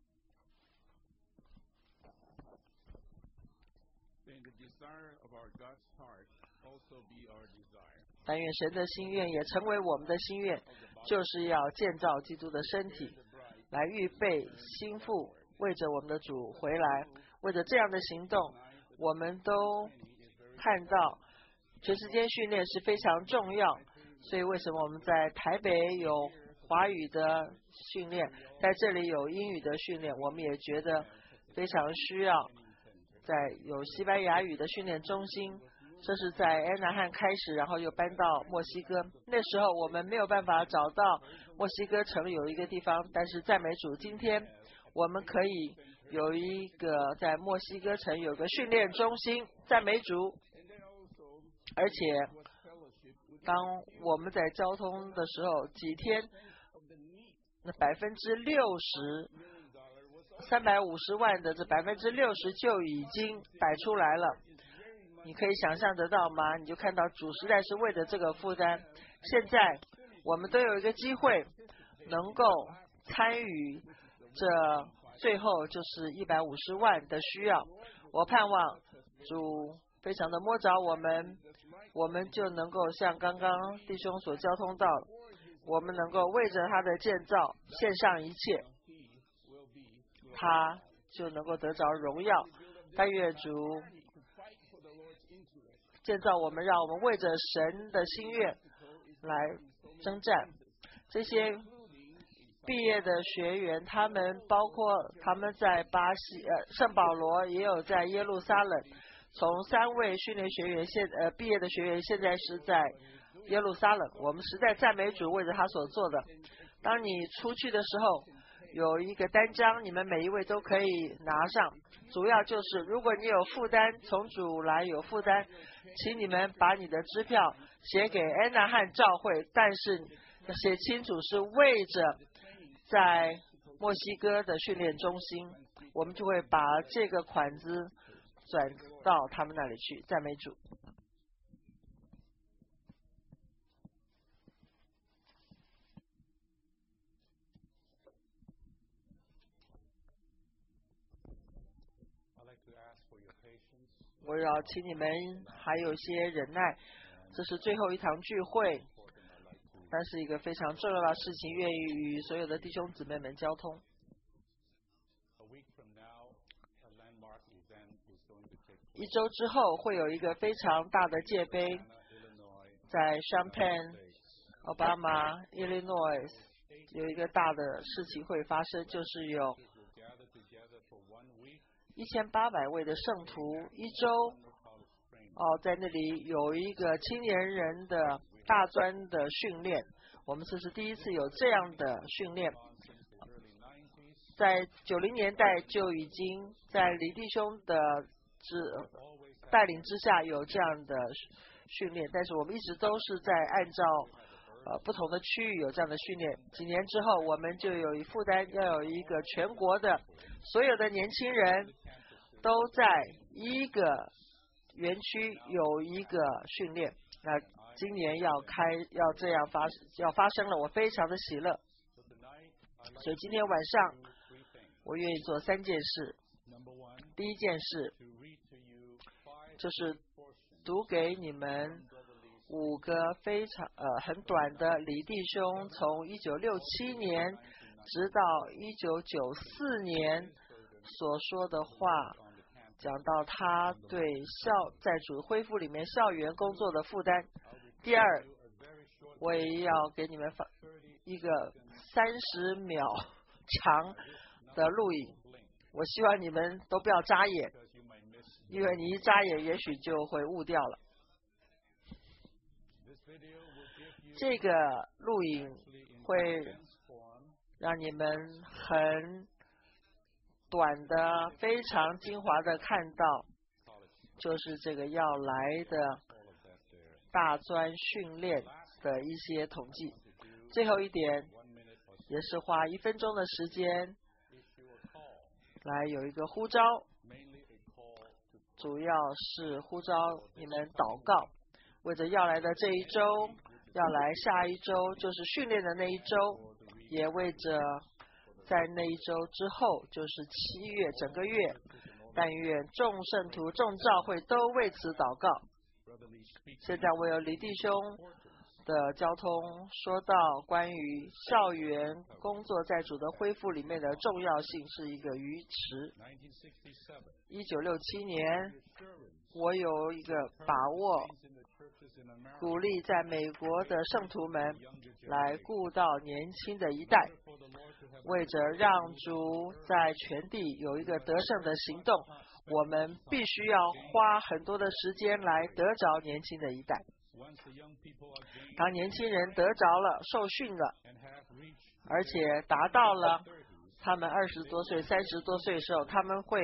但愿神的心愿也成为我们的心愿，就是要建造基督的身体，来预备心腹，为着我们的主回来。为着这样的行动，我们都看到全时间训练是非常重要，所以为什么我们在台北有华语的训练，在这里有英语的训练，我们也觉得非常需要在有西班牙语的训练中心。这是在安纳汉开始，然后又搬到墨西哥。那时候我们没有办法找到墨西哥城有一个地方，但是赞美主，今天我们可以有一个在墨西哥城有个训练中心，赞美主。而且当我们在交通的时候，几天那60%。350万的这60%就已经摆出来了，你可以想象得到吗？你就看到主实在是为了这个负担。现在我们都有一个机会能够参与这最后就是150万的需要。我盼望主非常的摸着我们就能够像刚刚弟兄所交通到，我们能够为着他的建造献上一切，他就能够得着荣耀。但愿主建造我们，让我们为着神的心愿来征战。这些毕业的学员，他们包括他们在巴西圣保罗，也有在耶路撒冷。从3位训练学员毕业的学员，现在是在耶路撒冷。我们实在赞美主为着他所做的。当你出去的时候，有一个单张，你们每一位都可以拿上。主要就是如果你有负担，从主来有负担，请你们把你的支票写给安纳汉教会，但是写清楚是为着在墨西哥的训练中心，我们就会把这个款子转到他们那里去。赞美主。我要请你们还有些忍耐，这是最后一堂聚会，但是一个非常重要的事情，愿意与所有的弟兄姊妹们交通。1周之后会有一个非常大的界杯，在 Champaign、Obama、Illinois 有一个大的事情会发生，就是有1800位的圣徒1周在那里有一个青年人的大专的训练，我们这是第一次有这样的训练。在90年代就已经在李弟兄的带领之下有这样的训练，但是我们一直都是在按照不同的区域有这样的训练。几年之后，我们就有负担要有一个全国的所有的年轻人都在一个园区有一个训练。那今年要这样发生了，我非常的喜乐。所以今天晚上我愿意做3件事。第一件事就是读给你们5个非常很短的李弟兄从1967年直到1994年所说的话，讲到他对在主恢复里面校园工作的负担。第二，我也要给你们发一个30秒长的录影，我希望你们都不要眨眼，因为你一眨眼也许就会误掉了。这个录影会让你们很短的非常精华的看到，就是这个要来的大专训练的一些统计。最后一点也是花1分钟的时间来有一个呼召，主要是呼召你们祷告，为着要来的这一周，要来下一周就是训练的那一周，也为着在那一周之后就是7月整个月，但愿众圣徒众教会都为此祷告。现在我有李弟兄的交通说到关于校园工作在主的恢复里面的重要性是一个鱼池。1967年，我有一个把握，鼓励在美国的圣徒们来顾到年轻的一代，为着让主在全地有一个得胜的行动，我们必须要花很多的时间来得着年轻的一代。当年轻人得着了、受训了，而且达到了他们20多岁、30多岁的时候，他们会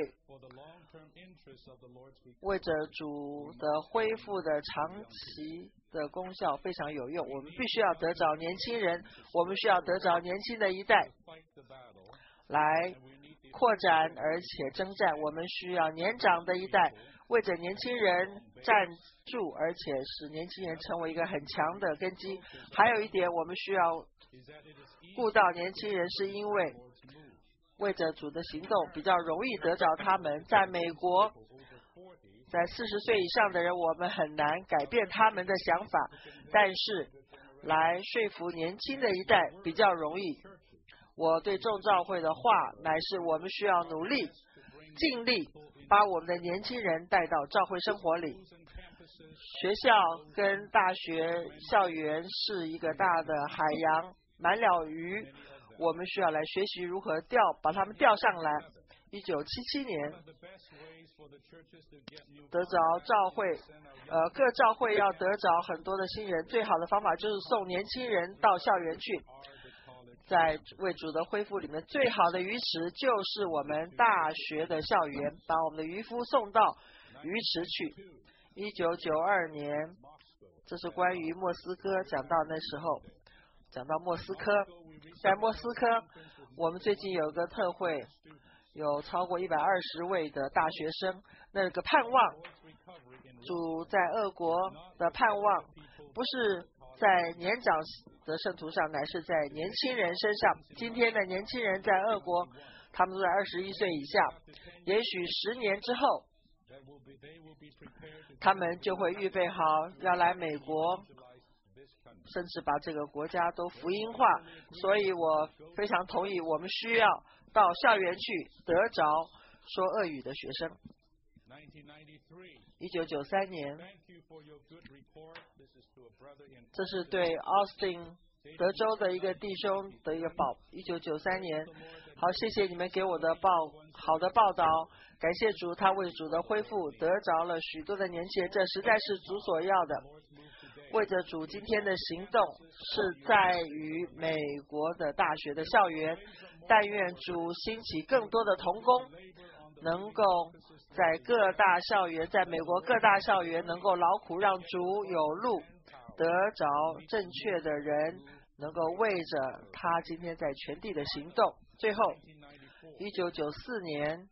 为着主的恢复的长期的功效非常有用。我们必须要得着年轻人，我们需要得着年轻的一代来扩展而且征战。我们需要年长的一代为着年轻人站住，而且使年轻人成为一个很强的根基。还有一点，我们需要顾到年轻人，是因为着主的行动比较容易得着他们。在美国，在40岁以上的人，我们很难改变他们的想法，但是来说服年轻的一代比较容易。我对众召会的话乃是我们需要努力尽力把我们的年轻人带到召会生活里。学校跟大学校园是一个大的海洋，满了鱼，我们需要来学习如何把他们钓上来。1977年得着召会，各召会要得着很多的新人，最好的方法就是送年轻人到校园去。在为主的恢复里面，最好的鱼池就是我们大学的校园，把我们的渔夫送到鱼池去。1992年，这是关于莫斯科，讲到那时候，讲到莫斯科，在莫斯科，我们最近有个特会，有超过120位的大学生，那个盼望，主在俄国的盼望，不是在年长的圣徒上，乃是在年轻人身上。今天的年轻人在俄国，他们都在21岁以下，也许10年之后，他们就会预备好要来美国，甚至把这个国家都福音化。所以我非常同意，我们需要到校园去得着说俄语的学生。1993年，这是对 Austin 德州的一个弟兄的一个报。1993年，好，谢谢你们给我的好的报道，感谢主，他为主的恢复得着了许多的年轻人，这实在是主所要的。为着主今天的行动是在于美国的大学的校园，但愿主兴起更多的同工，能够在各大校园，在美国各大校园能够劳苦，让主有路，得着正确的人，能够为着他今天在全地的行动。最后，1994年，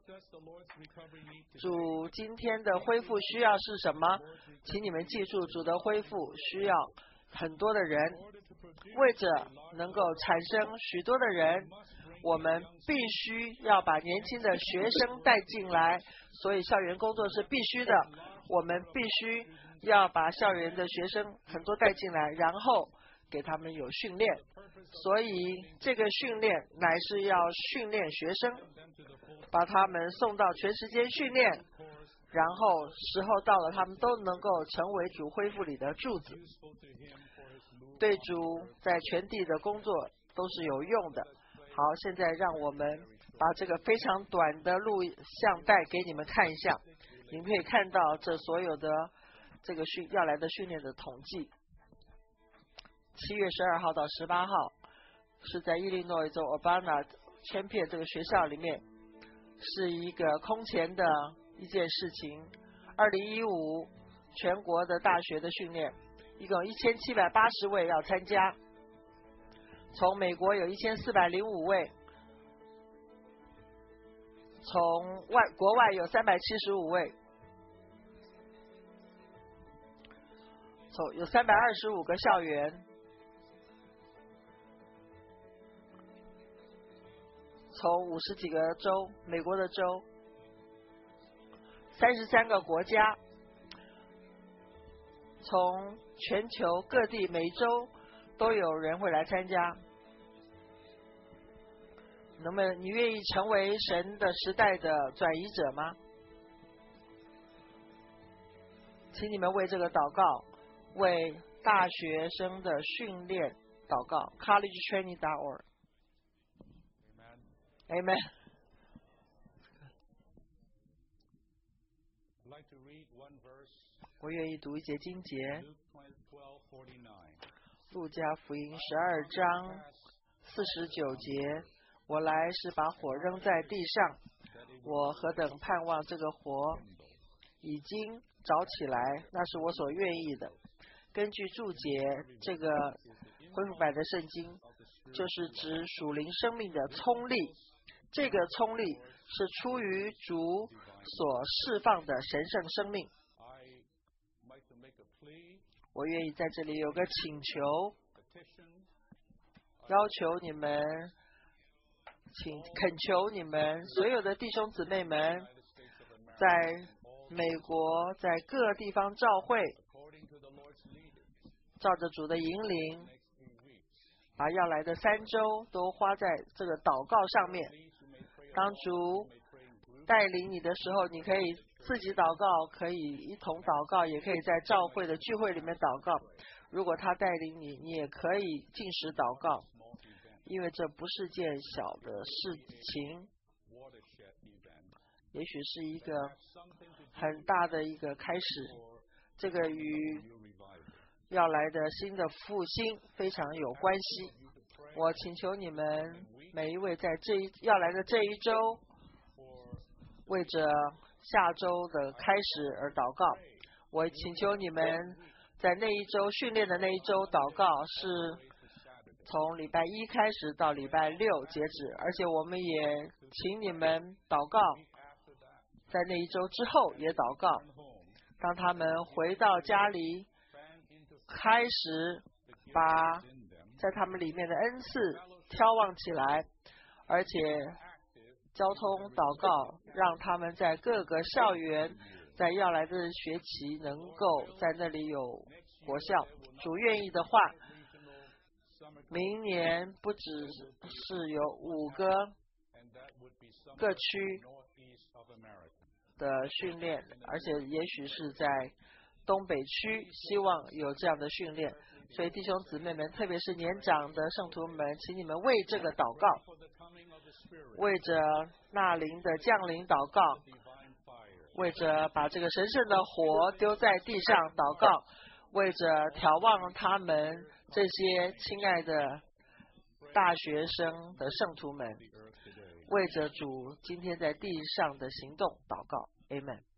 主今天的恢复需要是什么？请你们记住，主的恢复需要很多的人，为着能够产生许多的人，我们必须要把年轻的学生带进来，所以校园工作是必须的。我们必须要把校园的学生很多带进来，然后给他们有训练。所以这个训练乃是要训练学生，把他们送到全时间训练，然后时候到了，他们都能够成为主恢复里的柱子，对主在全地的工作都是有用的。好，现在让我们把这个非常短的录像带给你们看一下，你们可以看到这所有的这个要来的训练的统计。7月12号到18号是在伊利诺伊州 Urbana Champion 这个学校里面，是一个空前的一件事情。2015全国的大学的训练，一共1780位要参加，从美国有1405位，从国外有375位，有325个校园，从50几个州，美国的州，33个国家，从从全球各地每周都有人会来参加。那么你愿意成为神的时代的转移者吗？请你们为这个祷告，为大学生的训练祷告。collegetraining.org。 Amen。 我愿意读一节经节，路加福音12章49节，我来是把火扔在地上，我何等盼望这个火已经着起来，那是我所愿意的。根据注解，这个恢复版的圣经就是指属灵生命的冲力，这个冲力是出于主所释放的神圣生命。我愿意在这里有个请求，要求你们，恳求你们所有的弟兄姊妹们，在美国在各地方教会，照着主的引领，把要来的3周都花在这个祷告上面。当主带领你的时候，你可以自己祷告，可以一同祷告，也可以在教会的聚会里面祷告。如果他带领你，你也可以禁食祷告，因为这不是件小的事情，也许是一个很大的一个开始。这个与要来的新的复兴非常有关系。我请求你们每一位在要来的这一周，为着下周的开始而祷告。我请求你们在那一周训练的那一周祷告，是从礼拜1开始到礼拜6截止，而且我们也请你们祷告，在那一周之后也祷告。当他们回到家里，开始把在他们里面的恩赐眺望起来，而且交通祷告，让他们在各个校园，在要来的学期能够在那里有国校。主愿意的话，明年不只是有5个各区的训练，而且也许是在东北区，希望有这样的训练。所以弟兄姊妹们，特别是年长的圣徒们，请你们为这个祷告，为着那灵的降临祷告，为着把这个神圣的火丢在地上祷告，为着眺望他们这些亲爱的大学生的圣徒们，为着主今天在地上的行动祷告。 Amen。